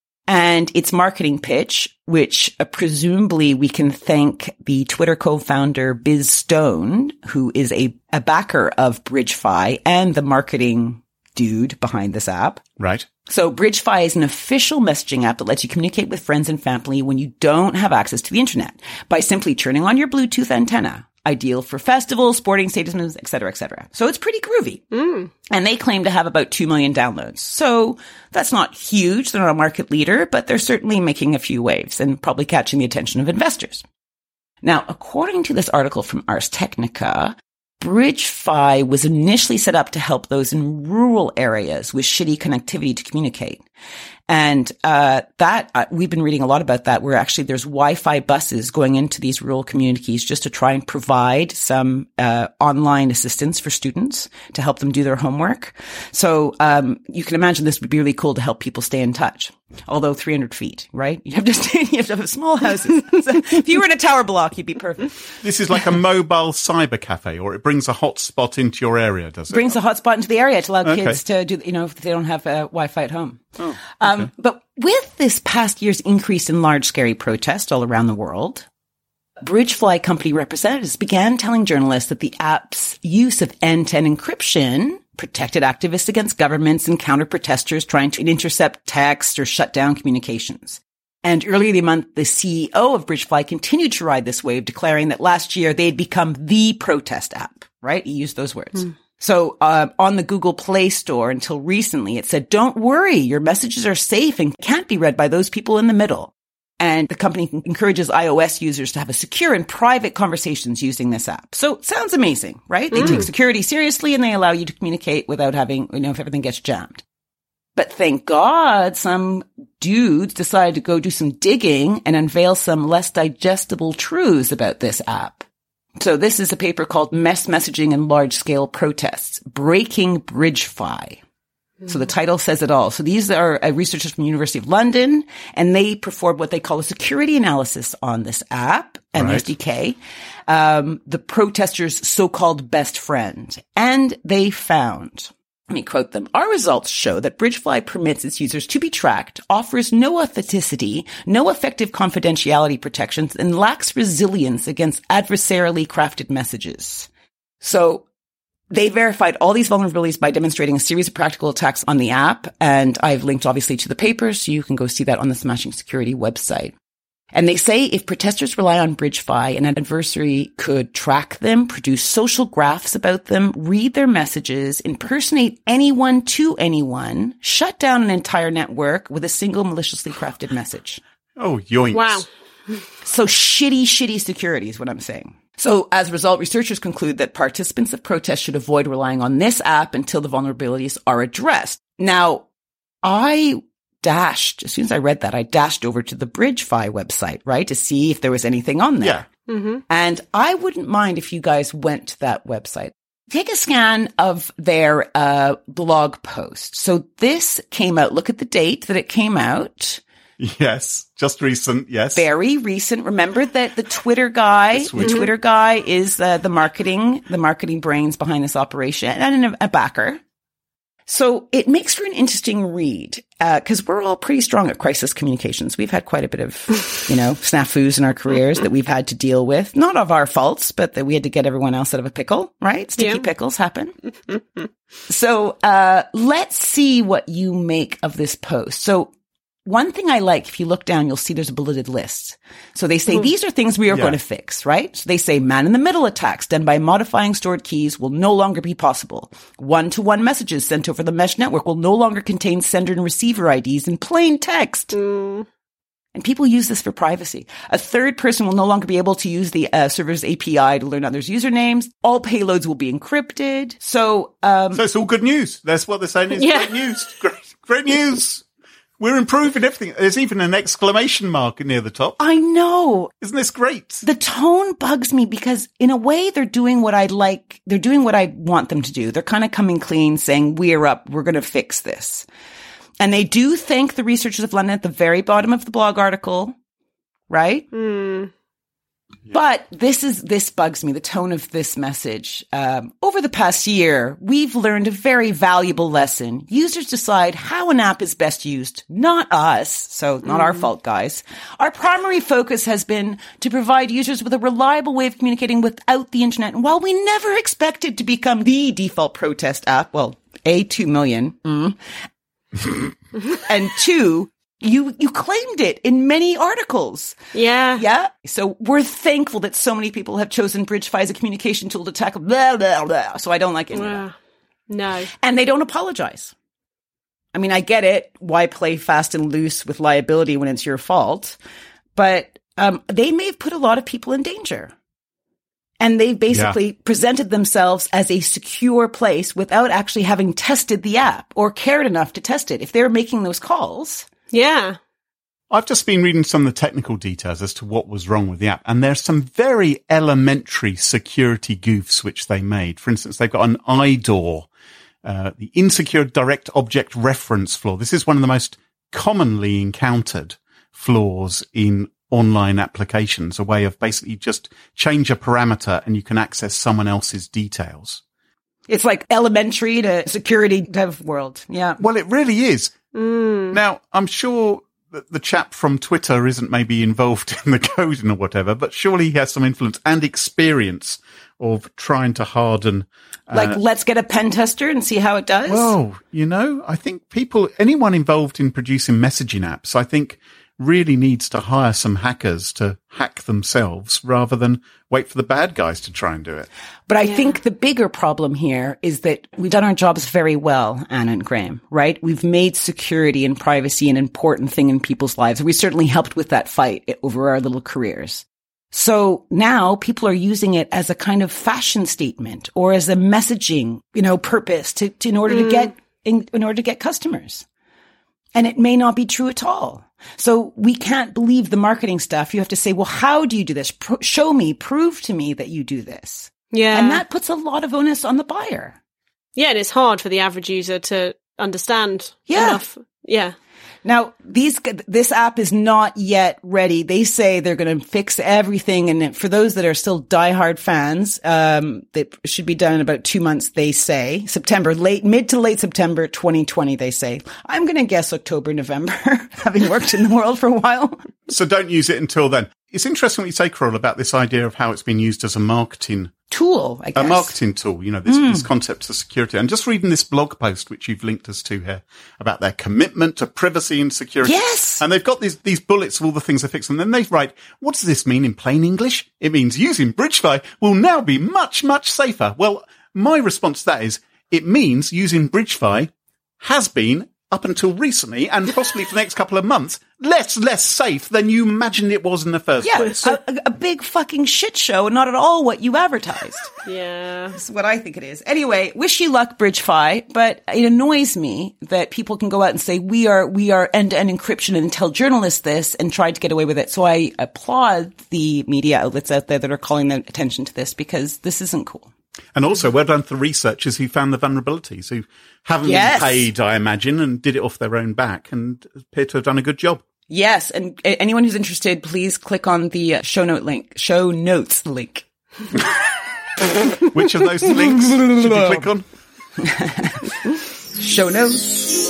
And its marketing pitch, which uh, presumably we can thank the Twitter co-founder Biz Stone, who is a, a backer of BridgeFi and the marketing dude behind this app. Right. So BridgeFi is an official messaging app that lets you communicate with friends and family when you don't have access to the internet by simply turning on your Bluetooth antenna. Ideal for festivals, sporting stadiums, et cetera, et cetera. So it's pretty groovy. Mm. And they claim to have about two million downloads. So that's not huge. They're not a market leader, but they're certainly making a few waves and probably catching the attention of investors. Now, according to this article from Ars Technica, BridgeFi was initially set up to help those in rural areas with shitty connectivity to communicate. And uh that, uh, we've been reading a lot about that, where actually there's Wi-Fi buses going into these rural communities just to try and provide some uh online assistance for students to help them do their homework. So um you can imagine this would be really cool to help people stay in touch. Although three hundred feet, right? You have to stay, you have to have small houses. So if you were in a tower block, you'd be perfect. This is like a mobile cyber cafe, or it brings a hotspot into your area, does it? Brings a hotspot into the area to allow Okay. kids to do, you know, if they don't have uh, Wi-Fi at home. Oh, okay. Um, but with this past year's increase in large, scary protests all around the world, BridgeFi company representatives began telling journalists that the app's use of end-to-end encryption protected activists against governments and counter-protesters trying to intercept text or shut down communications. And earlier in the month, the C E O of Bridgefly continued to ride this wave, declaring that last year they had become the protest app, right? He used those words. Mm. So uh, on the Google Play Store until recently, it said, don't worry, your messages are safe and can't be read by those people in the middle. And the company encourages iOS users to have a secure and private conversations using this app. So it sounds amazing, right? They mm. take security seriously and they allow you to communicate without having, you know, if everything gets jammed. But thank God some dudes decided to go do some digging and unveil some less digestible truths about this app. So this is a paper called Mass Messaging and Large-Scale Protests, Breaking Bridgefly. Mm. So the title says it all. So these are uh, researchers from the University of London, and they performed what they call a security analysis on this app and right. S D K, um, the protesters' so-called best friend. And they found... Let me quote them. Our results show that Bridgefly permits its users to be tracked, offers no authenticity, no effective confidentiality protections, and lacks resilience against adversarially crafted messages. So they verified all these vulnerabilities by demonstrating a series of practical attacks on the app. And I've linked obviously to the paper, so you can go see that on the Smashing Security website. And they say if protesters rely on Bridgefly, an adversary could track them, produce social graphs about them, read their messages, impersonate anyone to anyone, shut down an entire network with a single maliciously crafted message. Oh, yoinks. Wow. So shitty, shitty security is what I'm saying. So as a result, researchers conclude that participants of protests should avoid relying on this app until the vulnerabilities are addressed. Now, I... dashed, as soon as I read that, I dashed over to the Bridgefly website, right, to see if there was anything on there. Yeah. Mm-hmm. And I wouldn't mind if you guys went to that website. Take a scan of their uh, blog post. So this came out. Look at the date that it came out. Yes, just recent, yes. Very recent. Remember that the Twitter guy, the, the Twitter guy is uh, the marketing, the marketing brains behind this operation and a backer. So it makes for an interesting read, because uh, we're all pretty strong at crisis communications. We've had quite a bit of, you know, snafus in our careers that we've had to deal with. Not of our faults, but that we had to get everyone else out of a pickle, right? Sticky yeah. pickles happen. So uh let's see what you make of this post. So one thing I like, if you look down, you'll see there's a bulleted list. So they say, mm. these are things we are yeah. going to fix, right? So they say man-in-the-middle attacks done by modifying stored keys will no longer be possible. One-to-one messages sent over the mesh network will no longer contain sender and receiver I Ds in plain text. Mm. And people use this for privacy. A third person will no longer be able to use the uh, server's A P I to learn others' usernames. All payloads will be encrypted. So, um... So it's all good news. That's what they're saying is yeah. great news. Great, great news. We're improving everything. There's even an exclamation mark near the top. I know. Isn't this great? The tone bugs me because in a way they're doing what I'd like. They're doing what I want them to do. They're kind of coming clean saying, we're up. We're going to fix this. And they do thank the researchers of London at the very bottom of the blog article, right? Mm. Yeah. But this is, this bugs me, the tone of this message. Um, over the past year, we've learned a very valuable lesson. Users decide how an app is best used, not us. So not mm. our fault, guys. Our primary focus has been to provide users with a reliable way of communicating without the internet. And while we never expected to become the default protest app, well, A, two million, mm, and two, You you claimed it in many articles. Yeah. Yeah. So we're thankful that so many people have chosen Bridgefly as a communication tool to tackle blah, blah, blah. So I don't like it. Uh, no. And they don't apologize. I mean, I get it. Why play fast and loose with liability when it's your fault? But um, they may have put a lot of people in danger. And they basically yeah. presented themselves as a secure place without actually having tested the app or cared enough to test it. If they're making those calls... Yeah. I've just been reading some of the technical details as to what was wrong with the app. And there's some very elementary security goofs which they made. For instance, they've got an I D O R, uh, the insecure direct object reference flaw. This is one of the most commonly encountered flaws in online applications, a way of basically just change a parameter and you can access someone else's details. It's like elementary to security dev world. Yeah. Well, it really is. Mm. Now, I'm sure that the chap from Twitter isn't maybe involved in the coding or whatever, but surely he has some influence and experience of trying to harden. Uh, like, let's get a pen tester and see how it does. Well, you know, I think people, anyone involved in producing messaging apps, I think really needs to hire some hackers to hack themselves rather than wait for the bad guys to try and do it. But I yeah. think the bigger problem here is that we've done our jobs very well, Anna and Graham, right? We've made security and privacy an important thing in people's lives. We certainly helped with that fight over our little careers. So now people are using it as a kind of fashion statement or as a messaging, you know, purpose to, to in order mm. to get, in, in order to get customers. And it may not be true at all. So we can't believe the marketing stuff. You have to say, well, how do you do this? Pro- show me, prove to me that you do this. Yeah. And that puts a lot of onus on the buyer. Yeah. And it's hard for the average user to understand yeah. enough. Yeah. Now, these this app is not yet ready. They say they're going to fix everything. And for those that are still diehard fans, um, it should be done in about two months, they say. September, late, mid to late September twenty twenty, they say. I'm going to guess October, November, having worked in the world for a while. So don't use it until then. It's interesting what you say, Carol, about this idea of how it's been used as a marketing tool, I guess. A marketing tool, you know, this, mm. this concept of security. And just reading this blog post, which you've linked us to here, about their commitment to privacy and security. Yes. And they've got these, these bullets of all the things they fix. And then they write, what does this mean in plain English? It means using BridgeFi will now be much, much safer. Well, my response to that is, it means using BridgeFi has been, up until recently, and possibly for the next couple of months, less, less safe than you imagined it was in the first yeah, place. Yeah, a, a big fucking shit show, not at all what you advertised. Yeah. That's what I think it is. Anyway, wish you luck, BridgeFi, but it annoys me that people can go out and say, we are, we are end-to-end encryption and tell journalists this and try to get away with it. So I applaud the media outlets out there that are calling their attention to this because this isn't cool. And also, well done to the researchers who found the vulnerabilities, who haven't yes. been paid, I imagine, and did it off their own back and appear to have done a good job. Yes. And anyone who's interested, please click on the show note link, show notes link. Which of those links should you click on? Show notes.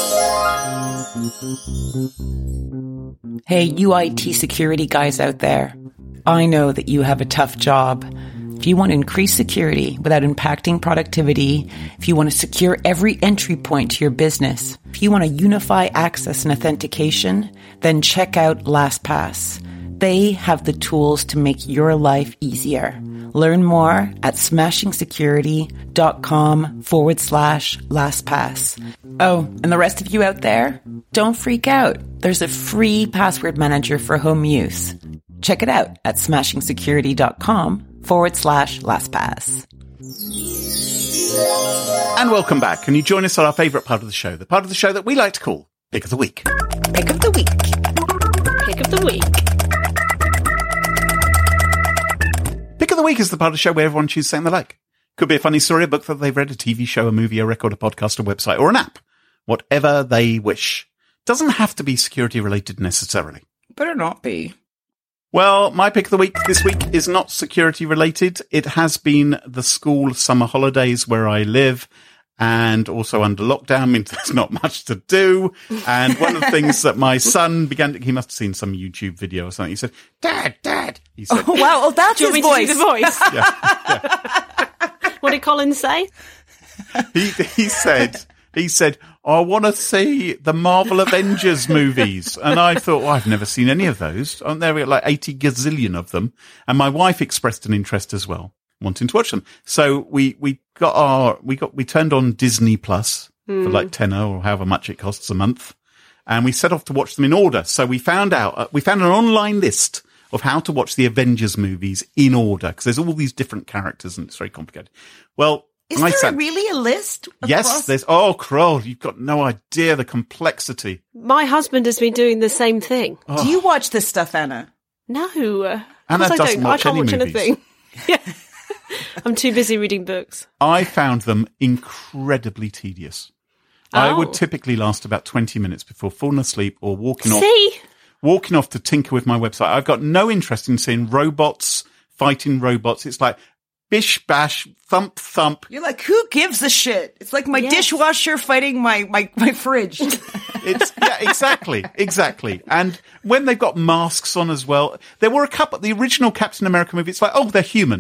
Hey, you I T security guys out there. I know that you have a tough job. If you want to increase security without impacting productivity, if you want to secure every entry point to your business, if you want to unify access and authentication, then check out LastPass. They have the tools to make your life easier. Learn more at smashingsecurity.com forward slash LastPass. Oh, and the rest of you out there, don't freak out. There's a free password manager for home use. Check it out at smashingsecurity.com forward slash LastPass. And welcome back. Can you join us on our favourite part of the show, the part of the show that we like to call Pick of the Week. Pick of the Week. Pick of the Week. Pick of the Week is the part of the show where everyone chooses something they like. Could be a funny story, a book that they've read, a T V show, a movie, a record, a podcast, a website, or an app. Whatever they wish. Doesn't have to be security related necessarily. Better not be. Well, my pick of the week this week is not security related. It has been the school summer holidays where I live, and also under lockdown means there's not much to do. And one of the things that my son began to, he must have seen some YouTube video or something. He said, Dad, Dad. He said, oh, wow. Oh, that's his voice. The voice. Yeah, yeah. What did Colin say? He, he said, he said, I want to see the Marvel Avengers movies. And I thought, well, I've never seen any of those. And there were like eighty gazillion of them. And my wife expressed an interest as well, wanting to watch them. So we, we got our, we got, we turned on Disney Plus mm. for like tenner or however much it costs a month. And we set off to watch them in order. So we found out, uh, we found an online list of how to watch the Avengers movies in order. Because there's all these different characters and it's very complicated. Well, Is I there sat, really a list? Yes, across? there's, oh, Kroll, you've got no idea the complexity. My husband has been doing the same thing. Oh. Do you watch this stuff, Anna? No. Anna I doesn't don't. watch I can't any watch movies. anything. Yeah. I'm too busy reading books. I found them incredibly tedious. Oh. I would typically last about twenty minutes before falling asleep or walking off. See? Walking off to tinker with my website. I've got no interest in seeing robots fighting robots. It's like bish bash, thump thump. You're like, who gives a shit? It's like my yes. dishwasher fighting my, my, my fridge. It's yeah, exactly, exactly. And when they've got masks on as well, there were a couple. The original Captain America movie, it's like, oh, they're humans.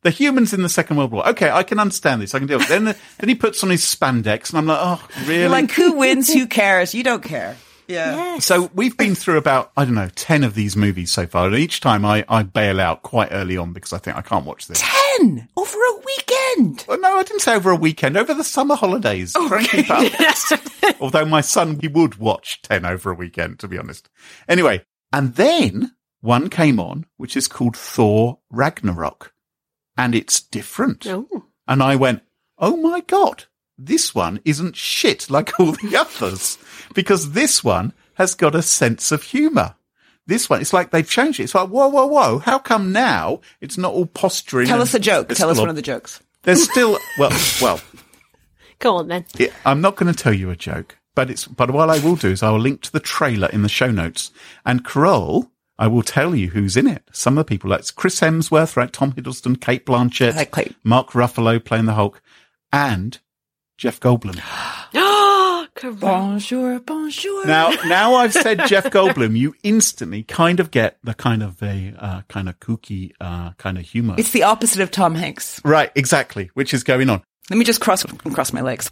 The humans in the Second World War. Okay, I can understand this. I can deal with it. Then, the, then he puts on his spandex, and I'm like, oh, really? You're like, who wins? Who cares? You don't care. Yeah. Yes. So we've been through about, I don't know, ten of these movies so far. And each time I, I bail out quite early on because I think I can't watch this. Ten over a weekend. Well, no, I didn't say over a weekend. Over the summer holidays. Try and keep up. Although my son, he would watch ten over a weekend, to be honest. Anyway, and then one came on, which is called Thor Ragnarok. And it's different. Oh. And I went, oh my God, this one isn't shit like all the others. Because this one has got a sense of humour. This one, it's like they've changed it. It's like, whoa, whoa, whoa. How come now it's not all posturing? Tell us a joke. Tell us one of the jokes. There's still, well, well. Go on then. It, I'm not going to tell you a joke, but it's, but what I will do is I will link to the trailer in the show notes. And Carole, I will tell you who's in it. Some of the people, like Chris Hemsworth, right? Tom Hiddleston, Kate Blanchett, I like Kate. Mark Ruffalo playing the Hulk, and Jeff Goldblum. Oh, correct. Bonjour, bonjour. Now, now I've said Jeff Goldblum, you instantly kind of get the kind of a uh, kind of kooky uh, kind of humor. It's the opposite of Tom Hanks. Right, exactly, which is going on. Let me just cross cross my legs.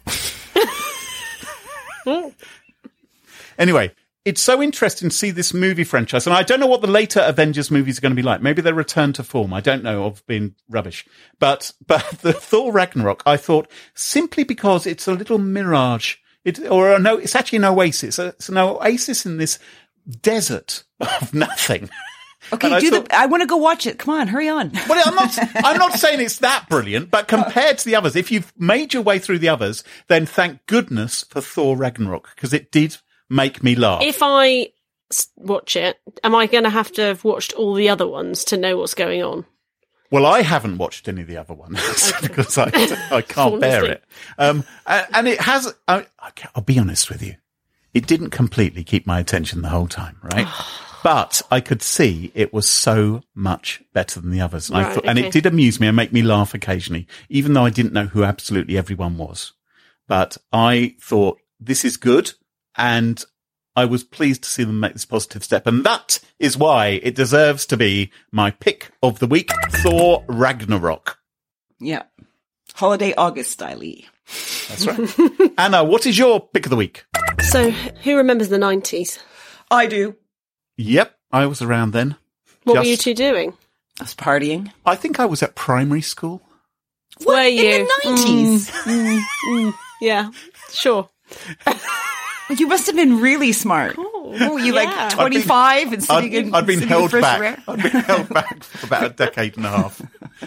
Anyway, it's so interesting to see this movie franchise. And I don't know what the later Avengers movies are going to be like. Maybe they return to form. I don't know, of being rubbish. But but the Thor Ragnarok, I thought, simply because it's a little mirage. It, or a, no, it's actually an oasis. It's an oasis in this desert of nothing. Okay, And I do thought- the. I want to go watch it. Come on, hurry on. Well, I'm not, I'm not saying it's that brilliant, but compared to the others, if you've made your way through the others, then thank goodness for Thor Ragnarok, because it did make me laugh. If I s- watch it, am I going to have to have watched all the other ones to know what's going on? Well, I haven't watched any of the other ones because I, I can't bear asleep. it. Um, and, and it has, I, I'll be honest with you, it didn't completely keep my attention the whole time, right? But I could see it was so much better than the others. And, I Right, thought, and okay. it did amuse me and make me laugh occasionally, even though I didn't know who absolutely everyone was. But I thought, this is good. And I was pleased to see them make this positive step. And that is why it deserves to be my pick of the week, Thor Ragnarok. Yeah. Holiday August style. That's right. Anna, what is your pick of the week? So, who remembers the nineties? I do. Yep, I was around then. What Just- were you two doing? I was partying. I think I was at primary school. Were In you? the nineties? Mm, yeah, sure. You must have been really smart. What were you, Yeah. like twenty-five and I'd, sitting in I'd been sitting in held first back. row? I'd been held back for about a decade and a half.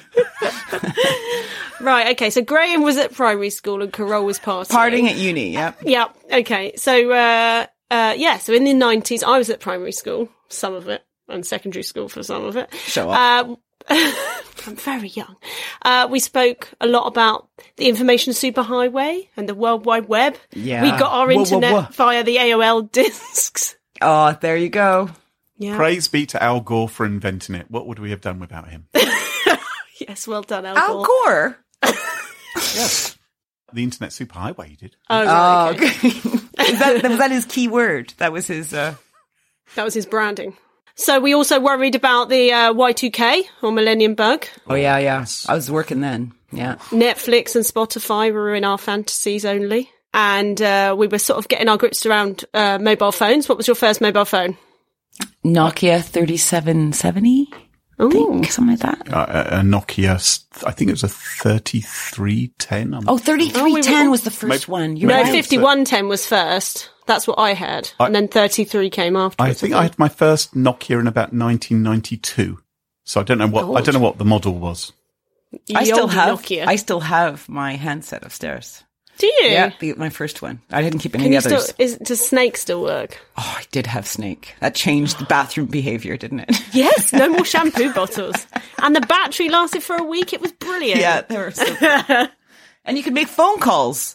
Right, okay, so Graham was at primary school and Carole was partying. Partying at uni, yeah. Yeah, okay. So, uh, uh, yeah, so in the nineties, I was at primary school, some of it, and secondary school for some of it. Show off. Um, I'm very young. Uh, we spoke a lot about the information superhighway and the World Wide Web. Yeah. We got our Whoa, whoa, internet whoa. via the A O L discs. Oh, there you go. Yeah. Praise be to Al Gore for inventing it. What would we have done without him? Yes, well done, Al Al Gore. Gore. Yes. The internet superhighway, you did. Oh, Oh, right, okay. okay. Is that, was that his key word? That was his, uh... That was his branding. So we also worried about the uh, Y two K, or Millennium Bug. Oh, yeah, yeah. I was working then. Yeah. Netflix and Spotify were in our fantasies only. And uh, we were sort of getting our grips around uh, mobile phones. What was your first mobile phone? Nokia thirty-seven seventy, I Ooh. think, something like that. Uh, a, a Nokia, s- I think it was a thirty-three ten. I'm- Oh, thirty-three ten Oh, we- was the first Maybe- one. You're No, right. fifty-one ten was first. That's what I had. I- and then thirty-three came afterwards. I think I had my first Nokia in about nineteen ninety-two. So I don't know what, I don't know what the model was. I still have, Nokia. I still have my handset upstairs. Do you? Yeah, the, my first one. I didn't keep any Can you of the others. still, is, does Snake still work? Oh, I did have Snake. That changed the bathroom behavior, didn't it? Yes, no more shampoo bottles. And the battery lasted for a week. It was brilliant. Yeah, they were so good. And you could make phone calls.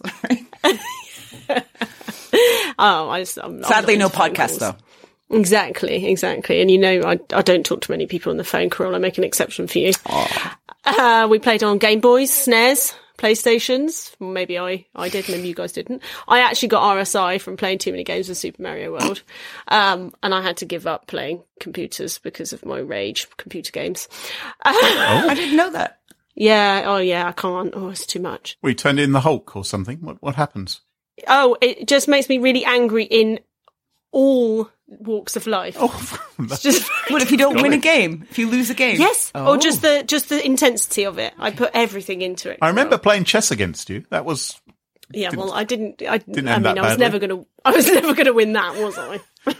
Oh, I just, I'm, I'm Sadly, no not into phone podcast, calls. though. Exactly, exactly. And you know, I, I don't talk to many people on the phone, Carole. I make an exception for you. Uh, we played on Game Boys, S N E S, PlayStations. Maybe I, I did, maybe you guys didn't. I actually got R S I from playing too many games of Super Mario World. Um, and I had to give up playing computers because of my rage, computer games. I didn't know that. Yeah. Oh, yeah. I can't. Oh, it's too much. We turned in the Hulk or something. What what happens? Oh, it just makes me really angry in all walks of life. Oh, It's just What if you don't Got win a it. game? If you lose a game? yes, Oh. or just the just the intensity of it. I put everything into it. I remember playing chess against you. That was Yeah, well, I didn't. I, Didn't I end mean, that I was badly. never gonna. I was never gonna win that, was I?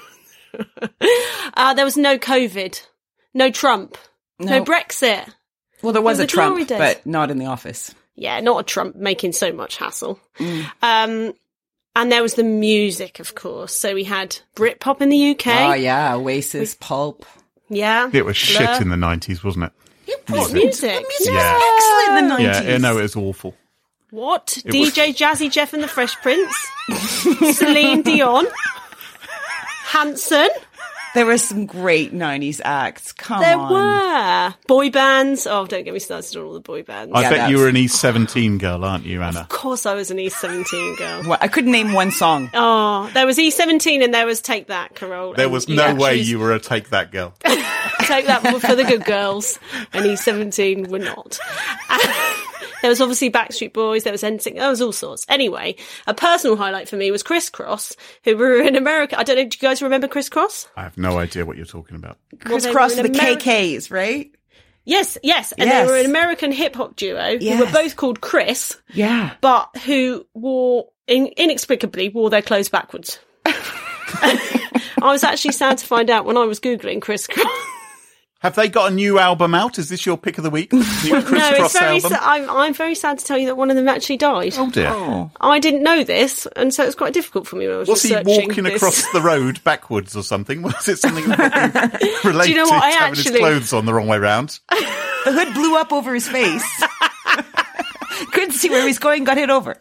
uh, there was no COVID, no Trump, no, No. Brexit. Well, there was It a was the glory Trump, days. but not in the office. Yeah, not a Trump making so much hassle. Mm. Um, and there was the music, of course. So we had Britpop in the U K. Oh, yeah. Oasis, Pulp. Yeah, it was shit Blur. in the nineties, wasn't it? What music? Yeah. Excellent in the Yeah, nineties. yeah, no, it was awful. What? It D J was- Jazzy Jeff and the Fresh Prince? Celine Dion? Hanson? There were some great nineties acts. Come There on. were. Boy bands. Oh, don't get me started on all the boy bands. I Yeah, bet you that's- were an E seventeen girl, aren't you, Anna? Of course I was an E seventeen girl. Well, I couldn't name one song. Oh, there was E seventeen and there was Take That, Carol. There and was you no could way choose you were a Take That girl. Take That were for the good girls and E seventeen were not. There was obviously Backstreet Boys, there was N Sync, there was all sorts. Anyway, a personal highlight for me was Criss Cross, who were in America. I don't know, do you guys remember Criss Cross? I have no idea what you're talking about. Crisscross they the were in K Ks, right? Yes, yes. And Yes. they were an American hip-hop duo who Yes. were both called Chris, Yeah. but who wore, in, inexplicably, wore their clothes backwards. I was actually sad to find out when I was Googling Criss Cross. Have they got a new album out? Is this your pick of the week? New Criss No, it's Cross very. album? Sa- I'm, I'm very sad to tell you that one of them actually died. Oh dear. Oh. I didn't know this, and so it's quite difficult for me when I was Was he researching walking this. across the road backwards or something? Was it something related Do you know what? to I having his actually- clothes on the wrong way round? The hood blew up over his face. Couldn't see where he was going, got hit over.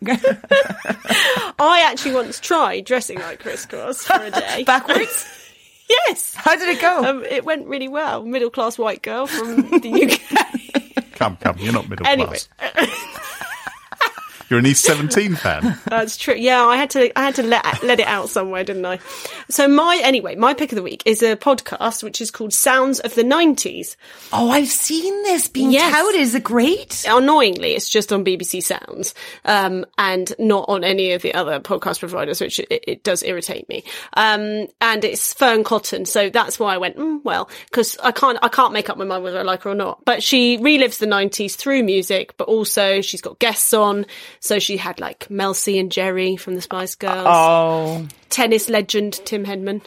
I actually once tried dressing like Criss Cross for a day. Backwards? Yes. How did it go? Um, it went really well. Middle class white girl from the U K. Come, come, you're not middle Anyway. class. You're an East seventeen fan. That's true. Yeah, I had to. I had to let let it out somewhere, didn't I? So my anyway, my pick of the week is a podcast which is called Sounds of the nineties. Oh, I've seen this being Yes. touted. Is it great? Annoyingly, it's just on B B C Sounds, um, and not on any of the other podcast providers, which it, it does irritate me. Um, and it's Fern Cotton, so that's why I went, mm, well, because I can't, I can't make up my mind whether I like her or not. But she relives the nineties through music, but also she's got guests on. So she had like Mel C and Jerry from the Spice Girls, Oh. tennis legend Tim Henman.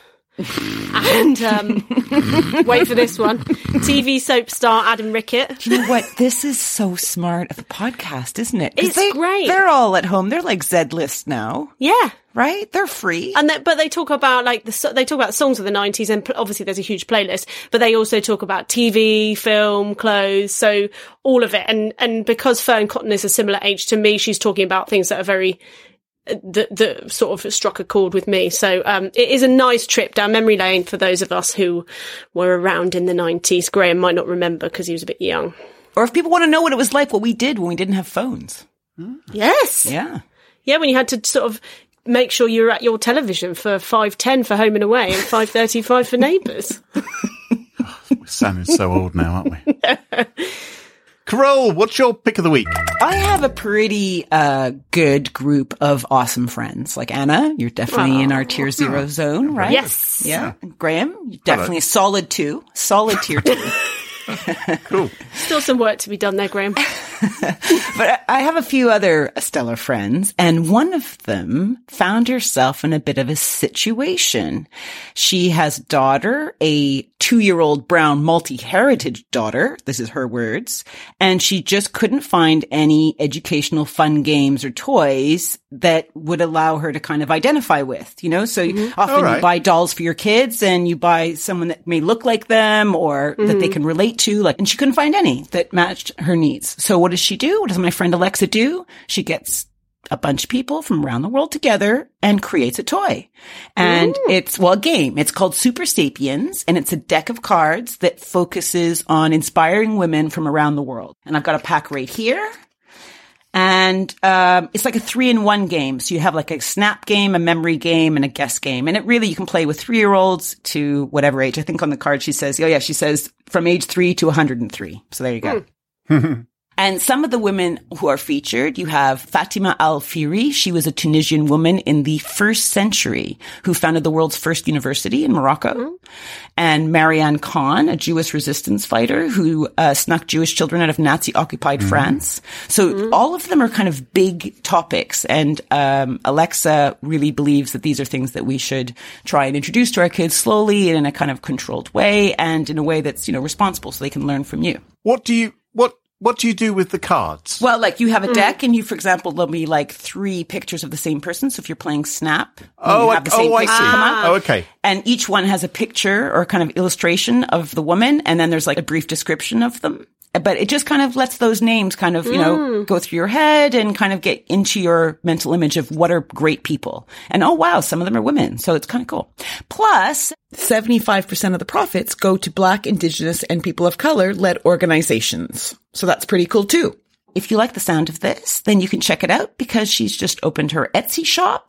and um, wait for this one, T V soap star Adam Rickett. Do you know what? This is so smart of a podcast, isn't it? 'Cause It's they, great. They're all at home. They're like Z-List now, Yeah. right? They're free. And they, but they talk about like the so- they talk about songs of the nineties, and pl- obviously there's a huge playlist. But they also talk about T V, film, clothes, so all of it. And and because Fern Cotton is a similar age to me, she's talking about things that are very that that sort of struck a chord with me. So um, it is a nice trip down memory lane for those of us who were around in the nineties. Graham might not remember because he was a bit young. Or if people want to know what it was like, what we did when we didn't have phones. Yes, Yeah. yeah, when you had to sort of make sure you were at your television for five ten for Home and Away and five thirty five for Neighbours. We're sounding so old now, aren't we? Carol, what's your pick of the week? I have a pretty uh, good group of awesome friends. Like Anna, you're definitely in our tier zero zone, right? Yes. Yeah. Graham, you're definitely a solid two. Solid tier two. Cool. Still some work to be done there, Graham. But I have a few other stellar friends, and one of them found herself in a bit of a situation. She has a daughter, a two-year-old brown multi-heritage daughter. This is her words. And she just couldn't find any educational fun games or toys that would allow her to kind of identify with, you know? So often All right. you buy dolls for your kids and you buy someone that may look like them or that they can relate to, like, and she couldn't find any that matched her needs. So what does she do? What does my friend Alexa do? She gets a bunch of people from around the world together and creates a toy. And it's, well, a game. It's called Super Sapiens, and it's a deck of cards that focuses on inspiring women from around the world. And I've got a pack right here. And um, it's like a three-in-one game. So you have like a snap game, a memory game, and a guess game. And it really, you can play with three-year-olds to whatever age. I think on the card she says, oh yeah, she says from age three to one hundred three. So there you go. And some of the women who are featured, you have Fatima Al-Firi. She was a Tunisian woman in the first century who founded the world's first university in Morocco. Mm-hmm. And Marianne Khan, a Jewish resistance fighter who uh, snuck Jewish children out of Nazi-occupied mm-hmm. France. So mm-hmm. all of them are kind of big topics. And um, Alexa really believes that these are things that we should try and introduce to our kids slowly and in a kind of controlled way and in a way that's, you know, responsible so they can learn from you. What do you... What What do you do with the cards? Well, like you have a deck and you, for example, there'll be like three pictures of the same person. So if you're playing Snap, oh, you I, have the same oh, I picture see. come up. Oh, okay. And each one has a picture or kind of illustration of the woman. And then there's like a brief description of them. But it just kind of lets those names kind of, you know, mm. go through your head and kind of get into your mental image of what are great people. And oh, wow, some of them are women. So it's kind of cool. Plus, seventy-five percent of the profits go to Black, Indigenous, and people of color led organizations. So that's pretty cool too. If you like the sound of this, then you can check it out because she's just opened her Etsy shop.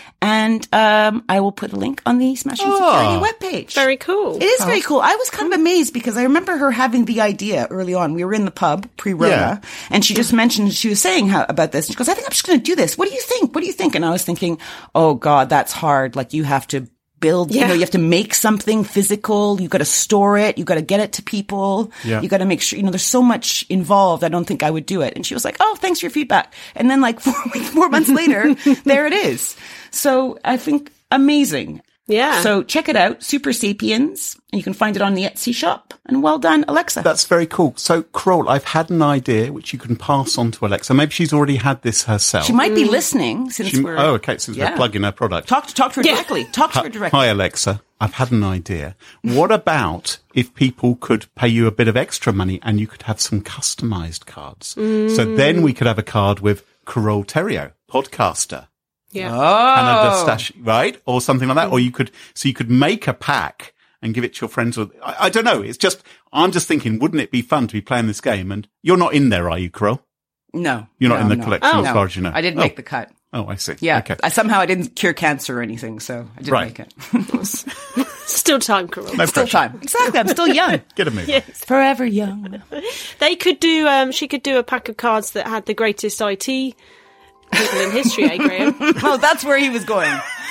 And um I will put a link on the Smashing Security oh, webpage. Very cool. It is very cool. I was kind of amazed because I remember her having the idea early on. We were in the pub pre-Rona, yeah. and she just mentioned, she was saying how about this. And she goes, I think I'm just going to do this. What do you think? What do you think? And I was thinking, oh God, that's hard. Like you have to build, yeah. you know, you have to make something physical. You got to store it. You got to get it to people. Yeah. You got to make sure, you know, there's so much involved. I don't think I would do it. And she was like, oh, thanks for your feedback. And then like four, four months later, there it is. So I think amazing. Yeah. So check it out, Super Sapiens. You can find it on the Etsy shop. And well done, Alexa. That's very cool. So, Carole, I've had an idea which you can pass on to Alexa. Maybe she's already had this herself. She might be mm. listening since she, we're... Oh, okay, since yeah. we're plugging her product. Talk to, talk to her yeah. directly. Talk to her directly. Hi, Alexa. I've had an idea. What about if people could pay you a bit of extra money and you could have some customized cards? Mm. So then we could have a card with Carole Theriault, podcaster. Yeah. Oh. Canada Stash, right? Or something like that. Or you could, so you could make a pack and give it to your friends. Or, I, I don't know. It's just, I'm just thinking, wouldn't it be fun to be playing this game? And you're not in there, are you, Carole? No. You're not no, in the no. collection oh, as no. far as you know. I didn't oh. make the cut. Oh, I see. Yeah. Okay. I, somehow I didn't cure cancer or anything, so I didn't right. make it. Still time, Carole. No still pressure. time. Exactly. I'm still young. Get a move. Yes. Forever young. They could do, um, she could do a pack of cards that had the greatest I T people in history, eh, Graham? Oh, that's where he was going.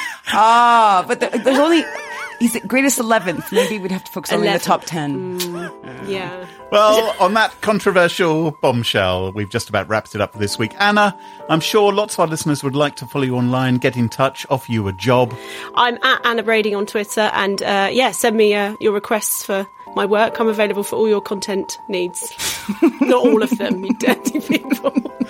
Ah, but the, there's only, he's the greatest eleventh. Maybe we'd have to focus only on the top ten. Mm, yeah. Well, on that controversial bombshell, we've just about wrapped it up for this week. Anna, I'm sure lots of our listeners would like to follow you online, get in touch, offer you a job. I'm at Anna Brady on Twitter, and uh, yeah, send me uh, your requests for my work. I'm available for all your content needs. Not all of them, you dirty people.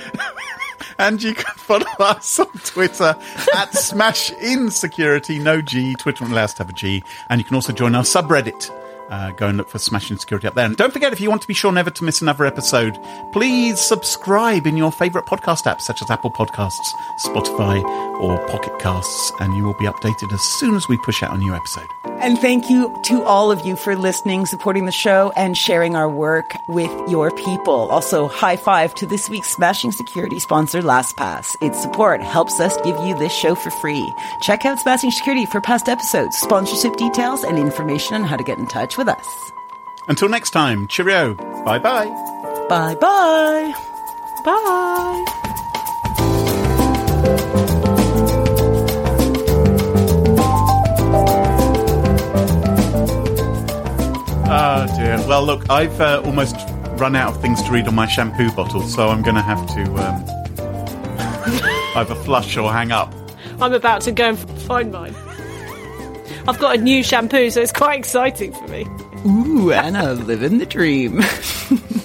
And you can follow us on Twitter at Smash Insecurity, no G. Twitter won't allow us to have a G. And you can also join our subreddit. Uh, go and look for Smash Insecurity up there. And don't forget, if you want to be sure never to miss another episode, please subscribe in your favourite podcast apps, such as Apple Podcasts, Spotify, or Pocket Casts, and you will be updated as soon as we push out a new episode. And thank you to all of you for listening, supporting the show, and sharing our work with your people. Also, high five to this week's Smashing Security sponsor, LastPass. Its support helps us give you this show for free. Check out Smashing Security for past episodes, sponsorship details, and information on how to get in touch with us. Until next time, cheerio. Bye-bye. Bye-bye. Bye. Oh, dear. Well, look, I've uh, almost run out of things to read on my shampoo bottle, so I'm going to have to um, either flush or hang up. I'm about to go and find mine. I've got a new shampoo, so it's quite exciting for me. Ooh, Anna, living the dream.